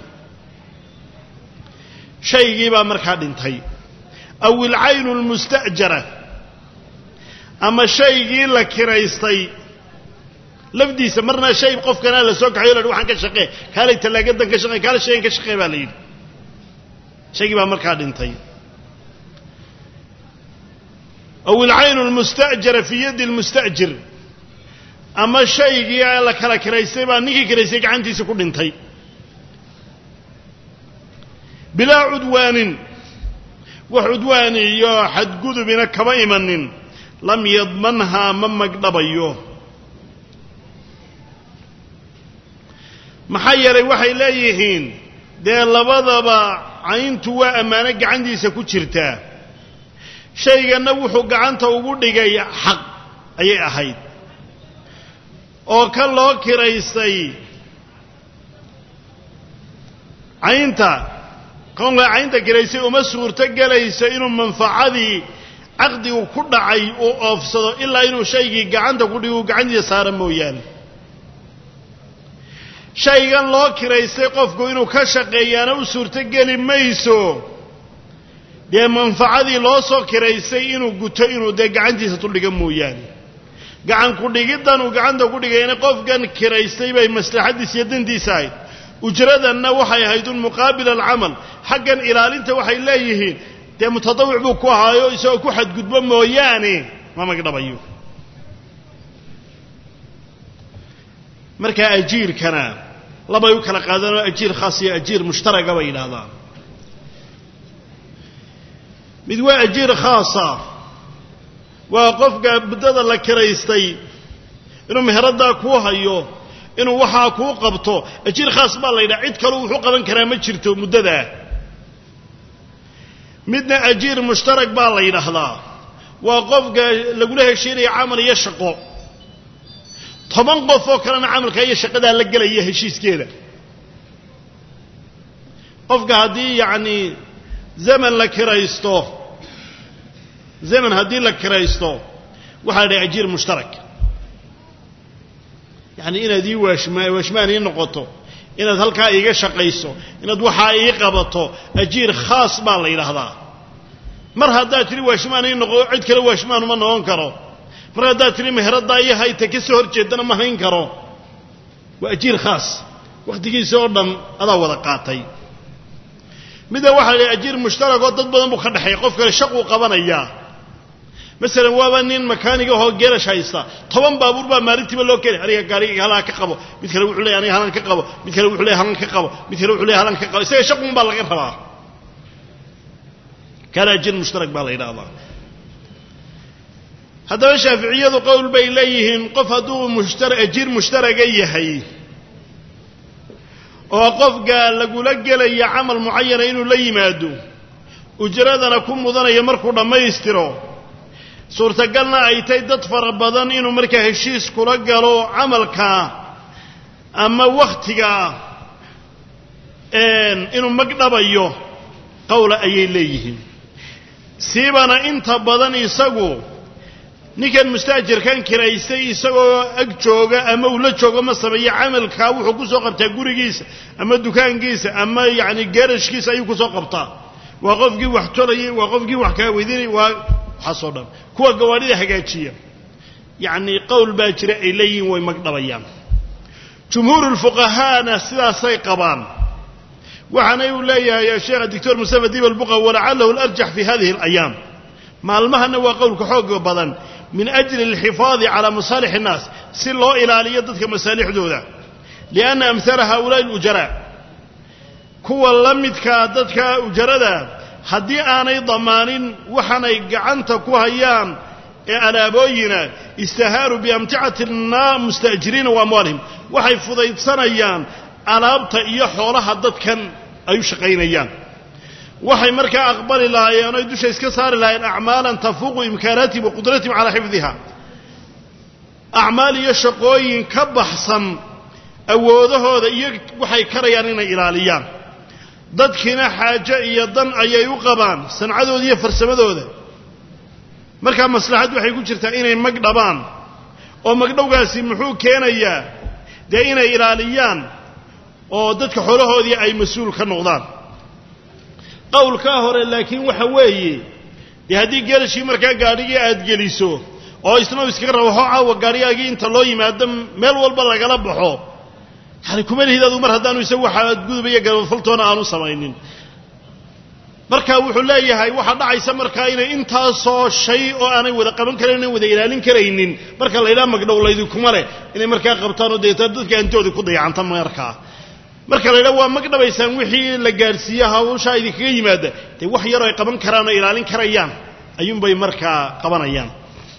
شيء يبقى مركاد انتهي أو العين المستأجرة أما شيء لك كريستي لفدي سمرنا شيء قف كان له سوق عيون روحان كشقه كان يتلاقى كشقه كان شيء كشق بالين شيء يبقى مركاد انتهي أو العين المستأجرة في يد المستأجر أما الشيء يقول لك على كريسي نيجي كريسي عنتي سكون انتهي بلا عدوان وعدوان يا حد قد بنا كميمن لم يضمنها من مقدبيه محيري وحي لا يهين دي لبضبا عينتو وأمانك عندي سكو جرتا shayganna wuxuu gacanta ugu dhigay xaq ayay ahayd oo ka loo kiraysay aynta kiraysay uma suurto galayso inuu manfaacadii aqdigu ku dhacay oo oofsado ilaa inuu shaygii gacanta ku dhigo gacantiisa saara mooyaan shaygan loo kiraysay qofku inuu ka shaqeeyana u suurto gali mayso dee manfaacadii loo soo kiraysay inuu guto inuu dee gacantiisa tuldhiga mooyaane gacan ku dhigiddan uu gacanta ku dhigayna qofkan kiraystay bay maslaxadiisa iyo dantiisa ahayd ujradanna waxay ahayd un muqaabil alcamal xaggan ilaalinta waxay leeyihiin dee mutadawic buu ku ahaayo isagoo ku xadgudbo mooyaane ma magdhabayo markaa ajiirkana labay u kala qaadanoo ajiir khaas iyo ajiir mushtaraga bay yidhaahdaan mid waa ajiir khaasa waa qofka muddada la kiraystay inuu meheraddaa kuu hayo inuu waxaa kuu qabto ajiir khaas baa la yidhaha cid kaleu wuxuu qaban karaa ma jirto muddadaa midna ajiir mushtarak baa la yidhaahdaa waa qofka lagula heshiinaya camal iyo shaqo 10 qof oo kalena camalka iyo shaqadaa la gelaya heshiiskeeda qofka haddii yacni zaman la kiraysto زمن هدي لك كرايستو وحال أجير مشترك يعني إن دي واشمان ينقطو إن ذلك إيجا شقيسو إن دوحا إيقابطو أجير خاص بالله إلى هذا مرها داتري واشمان ينقطو عد كلا واشمان ومن هنكرو مرها داتري مهرد دايا هاي تكسهر جدنا ما هنكرو وأجير خاص وقت يسور دم هذا وضقاتي ماذا واحد أجير مشترك وضد بدن بخدح يقف كل شق وقبنا إياه مثلا وابنين مكاني هو جيرش هايستا طبعا بابور با مارتي بلو كده هريا غاري هلا كقبو مثل و خلي يعني هلان كقبو مثل و خلي هلان كقبو مثل و خلي هلان كقبو سي شق با لغا ربا كان أجير مشترك بالله إلى الله هذا الشافعية قول بيليهم قفدوا مشترك أجير مشترك يحيي وقف قال لقول لي عمل معين إنه لا يمادو وجرادنا كم مضنا يمركو لما يسترو صورة قالنا أي تيدت فربضان إنه مركا هشيس كرقلو عملك أما وقتك إنه مقدب أيوه قول أي ليهم سيبنا انت بدن يسقو ninkan mustaajirkan kiraystay isagoo ag jooga ama uu la joogo ma sameeyo amalka wuxuu ku soo qabtaa gurigiisa ama dukaankiisa ama yaani garashkiisa ayuu ku soo qabtaa waa qofkii wax tolay waa qofkii wax ka weydinay waa xasoodan kuwa gawaarida hagaajiya yaani qowl baa jira ay leeyihiin way magdhabayaan jumhuurul fuqahaana sidaasay qabaan waxaana uu leeyahay sheekh Dr. Mustafa Dib al-Buqa wala'allahu al-arjah fi hadhihi al-ayyam maalmahana waa qowlka xoog badan من أجل الحفاظ على مصالح الناس سلوا إلى ليدتك مصالح ذولا لأن أمثال هؤلاء الأجراء كوا لمدك دتك أجراء هدي أنا ضمان وحنا يقعنت كوهيان على بوينا استهاروا بأمتعة الناس مستأجرين وأموالهم وحيفض يتصنيان على أبطأ يحولها دتك أي شقين أيام waxay markaa aqbali lahaayeen oo dusha iska saari lahaayeen acmaalan tafuuqu imkaanaatihim wa qudratihim ala xifdiha acmaal iyo shaqooyin ka baxsan awoodahooda iyo waxay karayaan inay ilaaliyaan dadkina xaajo iyo dan ayay u qabaan sancadooda iyo farsamadooda markaa maslaxad waxay ku jirtaa inay magdhabaan oo magdhowgaasi muxuu keenayaa dee inay ilaaliyaan oo dadka xoolahoodii ay mas-uul ka noqdaan qowlkaa hore laakiin waxa weeye dee haddii geelashii markaa gaadhigii aad geliso oo isna iskaga rabo waxoo caawa gaadhigaagii inta loo yimaado meel walba lagala baxo yani kuma lihid adu mar haddaanu isagu waxa gudubaya gabafaltoona aanu samaynin markaa wuxuu leeyahay waxaa dhacaysa markaa inay intaasoo shay oo aanay wada qaban karayn inay wada ilaalin karaynin marka la yidhaha magdhow laydinkuma leh inay markaa qabtaan oo deetaa dadka antooda ku dayacanta markaa marka la yidhaha waa magdhabaysaan wixii la gaadhsiiye hawshaa idinkaga yimaada dee wax yaroo ay qaban karaan oo ilaalin karayaan ayuunbay markaa qabanayaan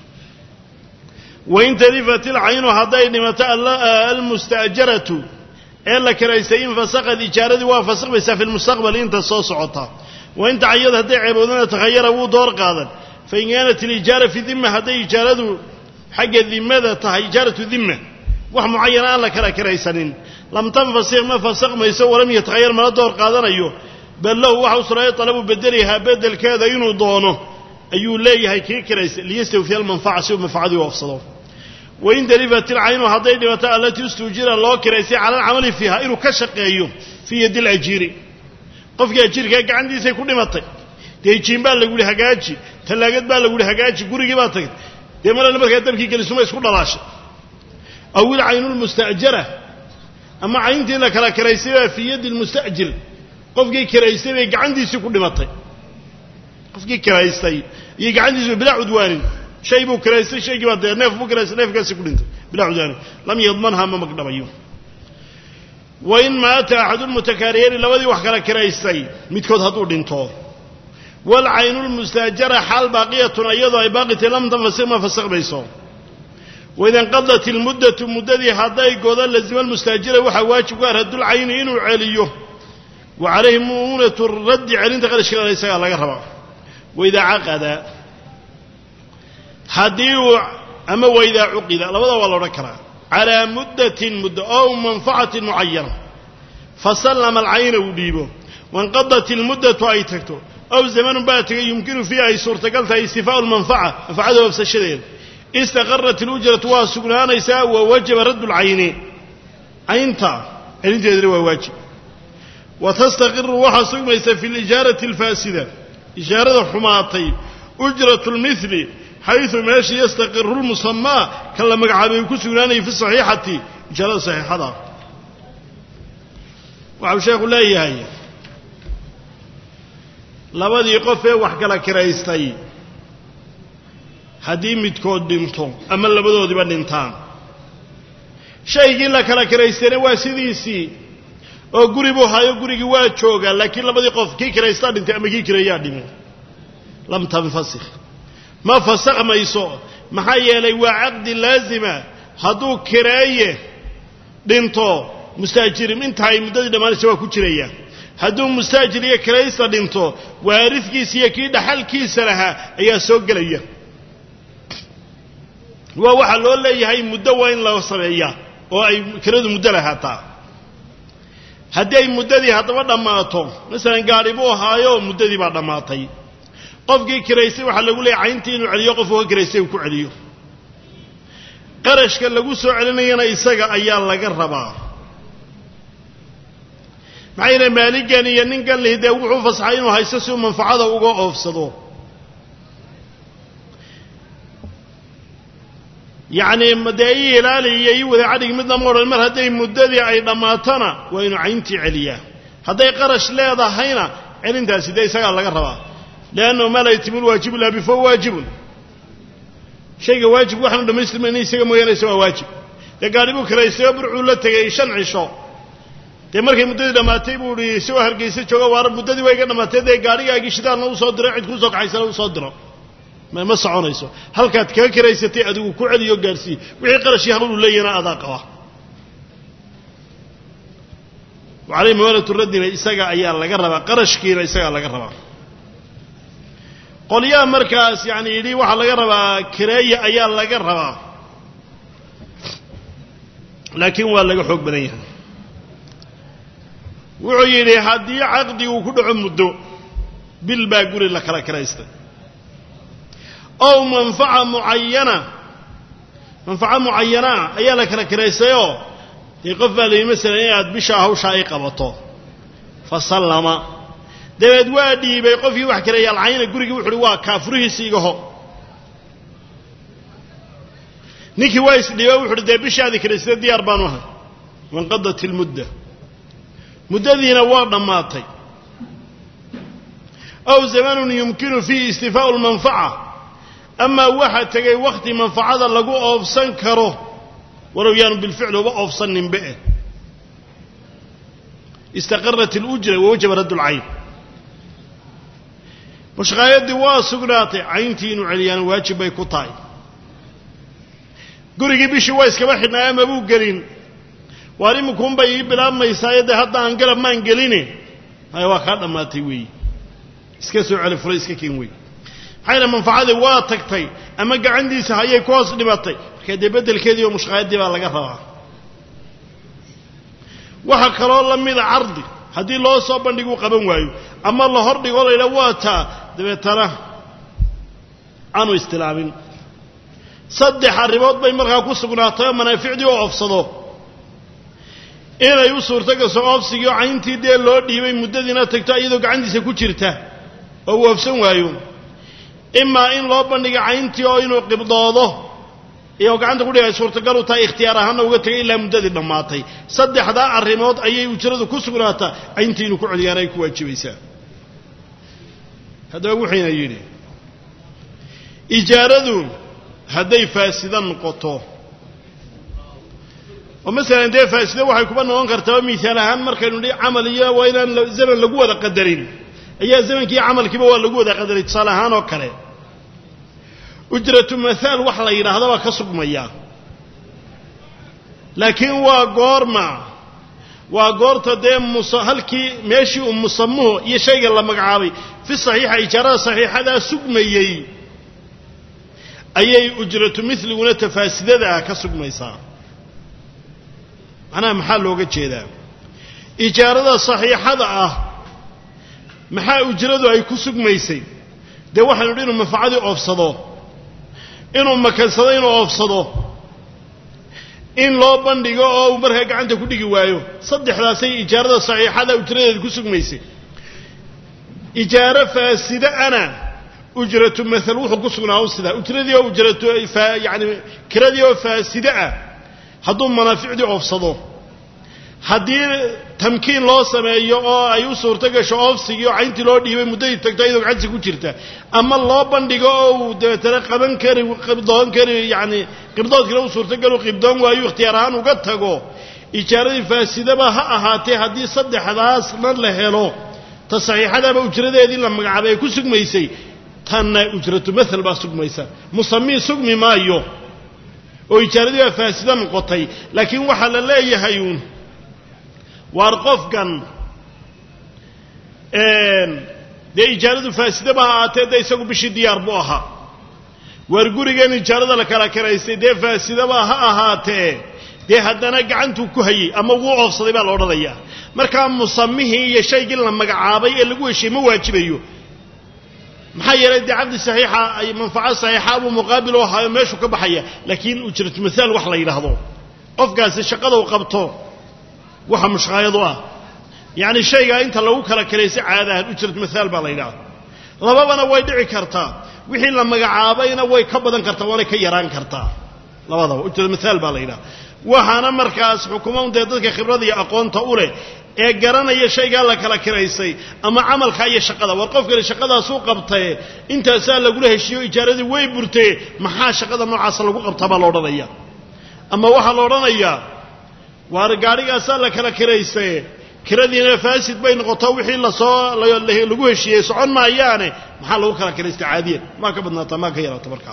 wain talifat ilcaynu hadday dhimato almusta'jaratu ee la kiraystay infasaqad ijaaradii waa fasaqmaysaa fi lmustaqbal inta soo socota wain tacayad hadday ceeboodana takhayara wuu door qaadan fain kaanat alijaara fi dima hadday ijaaradu xagga dimada tahay ijaaratu dima wax mucayana aan la kala kiraysanin lam tanfasik ma fasaqmayso walam yatakhayar mana door qaadanayo bal lahu waxa u sugnaaday talabu bedelihaa bedelkeeda inuu doono ayuu leeyahay kii kiraystay liyastawfiya almanfaca si uu manfacadii u ofsado wain dalifat ilcaynu hadday dhimato allatii istuujira loo kiraystay cala alcamali fiiha inuu ka shaqeeyo fii yadi alajiiri qofkii ajiirkaa gacantiisay ku dhimatay dee jiin baa lagu yihi hagaaji tallaagad baa lagu yihi hagaaji gurigii baa tagay dee marana markaa dabkii gelisuma isku dhalaashay aw ilcaynu lmusta'jara ama cayntii la kala kiraystay baa fii yadi lmusta'jir qofkii kiraystay bay gacantiisii ku dhimatay qofkii kiraystay iyo gacantiisii bilaa cudwaanin shay buu kiraystay shaygii baa dee neef buu kiraystay neefkaasi ku dhintay bilaa cudwaanin lam yadmanha ma magdhabayo wain maata axadu lmutakaariyayni labadii wax kala kiraystay midkood hadduu dhinto waalcaynu lmustaajara xaal baaqiyatun iyadoo ay baaqitay lam tanfasik ma fasaqmayso waida inqadat ilmuddatu muddadii hadday godo lazima almustaajira waxaa waajib ku ah raddulcayni inuu celiyo wa calayhi mu'unatu raddi celinta qarashkeeda isagaa laga rabaa waidaa caqada haddii uu ama waidaa cuqida labada waa la odhan karaa calaa muddatin muddo ow manfacatin mucayana fasallama alcayna uu dhiibo wainqadat ilmuddatu ay tagto ow zamanun baa tegay yumkinu fiiha ay suurtagal tahay istifaau lmanfaca manfacada ofsashadeeda istaqarat ilujratu waa sugnaanaysaa wa wajaba raddu lcayni caynta celinteedana waa waajib wa tastaqiru waxaa sugmaysa fi lijaarati alfaasida ijaarada xumaatay ujratu lmili xayثu meesha yastaqiru lmusamaa kan la magacaabay ku sugnaanayay fi saxiixati ijaarada saxiixada waxau sheekhu leeyahay labadii qof ee wax kala kiraystay haddii midkood dhinto ama labadoodiba dhintaan shaygii la kala kiraystayna waa sidiisii oo guri buu hayo gurigii waa joogaa laakiin labadii qof kii kiraystaa dhintay ama kii kirayaa dhimay lam tanfasikh ma fasaqmayso maxaa yeelay waa caqdi laazima hadduu kireeye dhinto mustaajirim inta ay muddadii dhammaanaysa waa ku jiraya hadduu mustaajir iyo kiraysta dhinto waaridkiisa iyo kii dhaxalkiisa lahaa ayaa soo gelaya waa waxaa loo leeyahay muddo waa in la sameeyaa oo ay kiradu muddo lahaataa haddii ay muddadii haddaba dhammaato masalan gaadhi buu ahaayo muddadii baa dhammaatay qofkii kiraystay waxaa lagu leeyahay cayntii inuu celiyo qofku ka kiraystay uu ku celiyo qarashka lagu soo celinayana isaga ayaa laga rabaa maxaa yeelay maaligan iyo ninkan lihi dee wuxuu fasaxay inuu haysto si uu manfacada uga oofsado yacni dee ii ilaali iyo ii wada cadhig midna ma odhan mar hadday muddadii ay dhammaatona waa inuu cayntii celiyaa hadday qarash leedahayna celintaasi dee isagaa laga rabaa liannahu maa laa yatimu lwaajibu illaa bi fahuwa waajibun shayga waajib waxaanu dhammaystirmayna isaga mooyaane isa waa waajib dee gaadhi buu kiraystayoo burcuu la tegay 5 cisho dee markay muddadii dhammaatay buu ihi isagoo hargeysa jooga waar muddadii waa iga dhammaatay dee gaadhigaagii shidaanna u soo diro cid kuu soo kaxaysana u soo diro ma soconayso halkaad kaga kiraysatay adigu ku celiyo gaarsiiy wixii qarashii hawl uu leeyahayna adaa qaba وعليه موالة الردنا إساقا أيان لقربا قرشكينا إساقا لقربا قل يا مركز يعني لي وحا لقربا كراية أيان لقربا laakiin waa laga xoog badan yahay wuxuu yidhi haddii caqdigu ku dhaco muddo bil baa guri la kala kiraystay ow manfaca mucayana ayaa la kala kiraystayoo dee qof baa layidhi masalan inaad bishaa hawshaa ay qabato fasallama dabeed waa dhiibay qofkii wax kaleeya alcayna gurigii wuxu uhi waa kaafurihiisi igaho ninkii waa isdhiiba wuxu uhi dee bishaadii kiraystay diyaar baanu ahay wanqadat ilmudda muddadiina waa dhammaatay aw zamanun yumkinu fiihi istifaa'u lmanfaca amaa waxaa tegay wakhti manfacada lagu oofsan karo walow yaanu bilficli uba oofsaninbe istaqarat alujra wawajaba radd lcayn mushqaayaddii waa sugnaatay cayntii inuu celiyaana waajib bay ku tahay gurigii bishii waa iskaba xidhnaa ama buu gelin waar iminkuunbay ii bilaabmaysaayo dee hadda aan galab maan geline haya waa kaa dhammaatay weeyi iska soo celi fulay iska keen wey maxayna manfacadii waa tagtay ama gacantiisa hayay ku hoos dhimatay markaa dee beddelkeedii oo mushqaayaddii baa laga rabaa waxaa kaloo la mida cardi haddii loo soo bandhiguu qaban waayo ama la hor dhigo la yidhaha waa taa dabeetana aanu istilaabin saddex arrimood bay markaa ku sugnaatay oo manaaficdii oo oofsado inay u suurto gaso oofsigii oo cayntii dee loo dhiibay muddadiina tagto iyadoo gacantiisa ku jirta oo uu oofsan waayo imaa in loo bandhiga cayntii oo inuu qibdoodo iyo gacanta ku dhigay suurtagal u tahay ikhtiyaar ahaanna uga tegay ilaa muddadii dhammaatay saddexdaa arrimood ayay ujradu ku sugnaataa cayntii inuu ku celiyaana ay ku waajibaysaa haddaba wuxuyna yidhi ijaaradu hadday faasida noqoto oo masalan dee faasida waxay kuba noqon kartaa misaal ahaan markaynu nihi camal iyo waa inaan zaman lagu wada qadarin ayaa zamankii camalkiiba waa lagu wada qadaray tusaale ahaan oo kale ujratu mahaal wax la yidhaahda baa ka sugmaya laakiin waa goorma waa goorta dee halkii meeshii uu musamuhu iyo shayga la magacaabay fi saxiixa ijaarada saxiixadaa sugmayey ayay ujratu miliguna tafaasidada ka sugmaysaa macnaha maxaa looga jeedaa ijaarada saxiixada ah maxaa ujradu ay ku sugmaysay dee waxaynu dhi inuu manfacadii oofsado inuu makansado inuu oofsado in loo bandhigo oo uu markaa gacanta ku dhigi waayo saddexdaasay ijaarada saxiixada ujradeeda ku sugmaysay ijaaro faasidaana ujratu maal wuxuu ku sugnaa sidaa ujradii oo ujratu yani kiradii oo faasida ah hadduu manaaficdii oofsado haddii tamkiin loo sameeyo oo ay u suurto gasho oofsigii oo cayntii loo dhiibay muddadii tagto iyadoo gacantiisa ku jirta ama loo bandhigo oo uu dabeetana qaban kari qibdoon kari yani qibdoodkina u suurtogalo qibdoon waayo ikhtiyaar ahaan uga tago ijaaradii faasidaba ha ahaatee haddii saddexdaasna la helo ta saxiixadaaba ujradeedii la magacaabay ay ku sugmaysay tanna ujratu maal baa sugmaysa musamii sugmi maayo oo ijaaradii baa faasida noqotay laakiin waxaa la leeyahay uun waar qofkan dee ijaaradu faasidaba ha ahaatee dee isagu bishii diyaar buu ahaa waar gurigan ijaarada la kala karaystay dee faasidaba ha ahaatee dee haddana gacantuu ku hayey ama wuu oofsaday baa la odhanayaa markaa musamihii iyo shaygii la magacaabay ee lagu heshiye ma waajibayo maxaa yeelay dee caqdi saxiixa ay manfaco saxiixa buu muqaabil u ahaayo meeshuu ka baxaya laakiin ujratu mahaal wax la yidhaahdo qofkaasi shaqada u qabto waxa mushqaayadu ah yacni shaygaa inta lagu kala kalaysay caadahan ujratu mahaal baa la yidhahda lababana way dhici kartaa wixii la magacaabayna way ka badan kartaa waanay ka yaraan kartaa labadaba ujratu mahaal baa la yidhahda waxaana markaas xukuman dee dadka khibrada iyo aqoonta u leh ee garanaya shaygaa la kala kiraysay ama camalkaa iyo shaqada war qofkani shaqadaasuu qabtae intaasaa lagula heshiiyo ijaaradii way burtee maxaa shaqada noocaasa lagu qabtaa baa la odhanaya ama waxaa la odhanayaa waar gaadhigaasaa la kala kiraysaye kiradiina faasid bay noqoto wixii lagu heshiiyey socon maayaane maxaa lagu kala kiraystay caadiyan maa ka badnaata maa ka yaraato markaa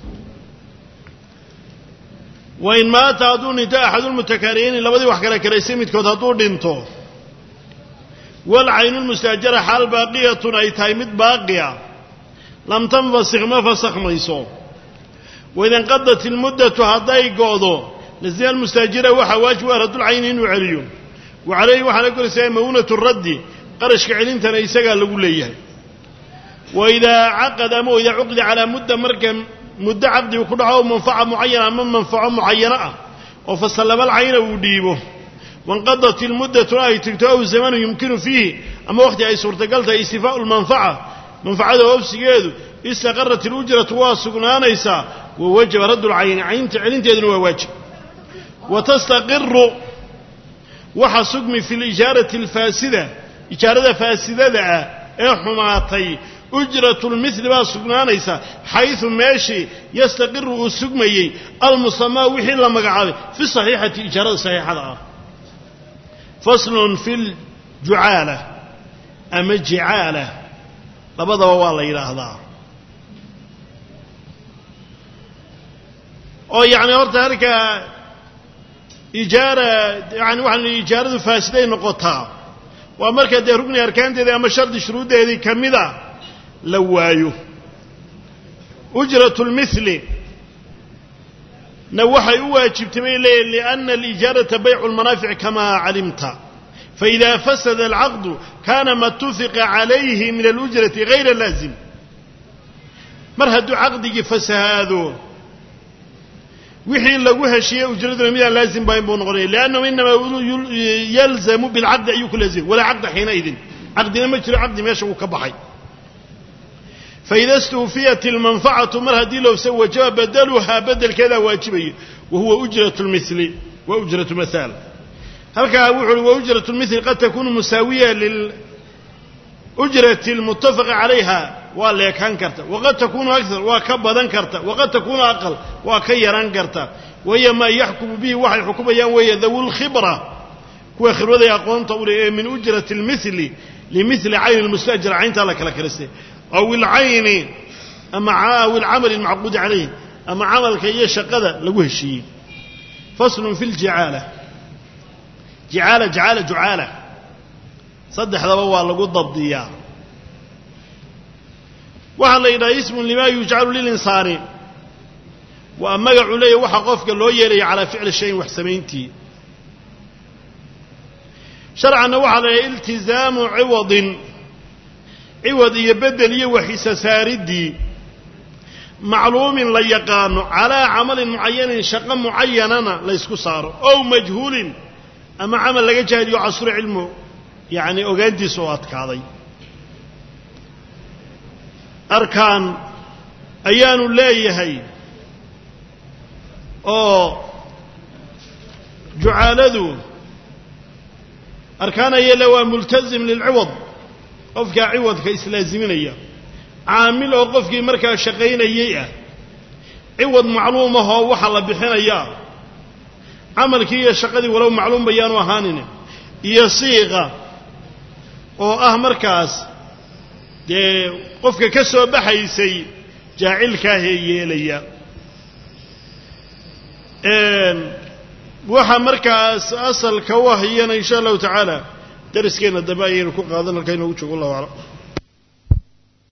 wain maata hadduu dhinto axadulmutakaariyiini labadii wax kala kiraysay midkood hadduu dhinto walcaynulmustaajara xaal baaqiyatun ay tahay mid baaqiya lam tanfasik ma fasakhmayso waida inqadat ilmuddatu hadday go'do لزي المستاجر وحواج ورد العين وعليون وعليه وحنا كل سنة مؤونة الرد قرش كعلين تنيسجا لقوليه وإذا عقد أو إذا عقد على مدة عقد وكلها منفعة معينة من منفعة معينة وفصل بالعين وديبه وانقضت المدة رأي تكتوه الزمان يمكن فيه أما وقت أي صورة قلت استيفاء المنفعة منفعة وابسجاده استقرت الأجرة واسقنا نيسا ووجب رد العين عين تدنو وواجب وتستقر وحسقم في الإجارة الفاسدة إجارة فاسدة حماتي أجرة المثل واسقنا نيسا حيث ماشي يستقر السقمي المصمى وحيل مقعد في الصحيحة إجارة صحيحة فصل في الجعالة أما الجعالة لبضى والله إلى هذا أو يعني أردت هلك إجارة يعني واحد إجارة فاسدين نقطها وأمريكا دي ركن أركان دي أما شرط شروط دي كمدة لوايو أجرة المثل نوحي واجب تميل لأن الإجارة بيع المنافع كما علمت فإذا فسد العقد كان ما اتفق عليه من الأجرة غير اللازم مرهد عقد فساده وحين لقوها شيء أجرة من اللازم بايبون غير لأنه إنما يلزم بالعقد أي كل لازم ولا عقد حينئذ عقدنا ما يشتري عقد ما يشوه كبحي فإذا استوفيت المنفعة مرهد لو سوى جاء بدلها بدل كذا واجبي وهو أجرة المثل وأجرة مثال هلك وأجرة المثل قد تكون مساوية للأجرة المتفق عليها ولا كان كرتا وقد تكون أكثر وكبدا كرتا وقد تكون أقل وكيرا كرتا وهي ما يحكم به وحي حكم أيام وهي ذو الخبرة وخبرة يقوم طوري من أجرة المثل لمثل عين المستأجر عين تلك لكرسي أو العين أو العمل المعقود عليه أما عمل كي يشقذ لقوه الشيء فصل في الجعالة جعالة صدح هذا هو لقود ضبطية وحال إذا اسم لما يجعل للإنسان وأما يعليه وحقفك اللي يري على فعل الشيء وحسمينتي شرعا وحال التزام عوض يبدل يوحيس ساردي معلوم لا يقان على عمل معين شق معيننا ليسكو صار أو مجهول أما عمل لقى جاهل يعصر علمه يعني أغانتي سوات كاضي أركان أيان الله يهي أو جعالذو أركان يلوى ملتزم للعوض قفك عوض كيس لازمين إياه عامل وقفك مركز شقين إياه عوض معلومة هو وحل بحين إياه عمل كي شقدي ولو معلوم بيان وهانين يصيغة أو مركز قفك كسو بحيسي جاعلك هي ليا وحا مركز أصل كواهينا إن شاء الله تعالى درس كينا الدبائر وكو قادنا كينا وجه الله أعلم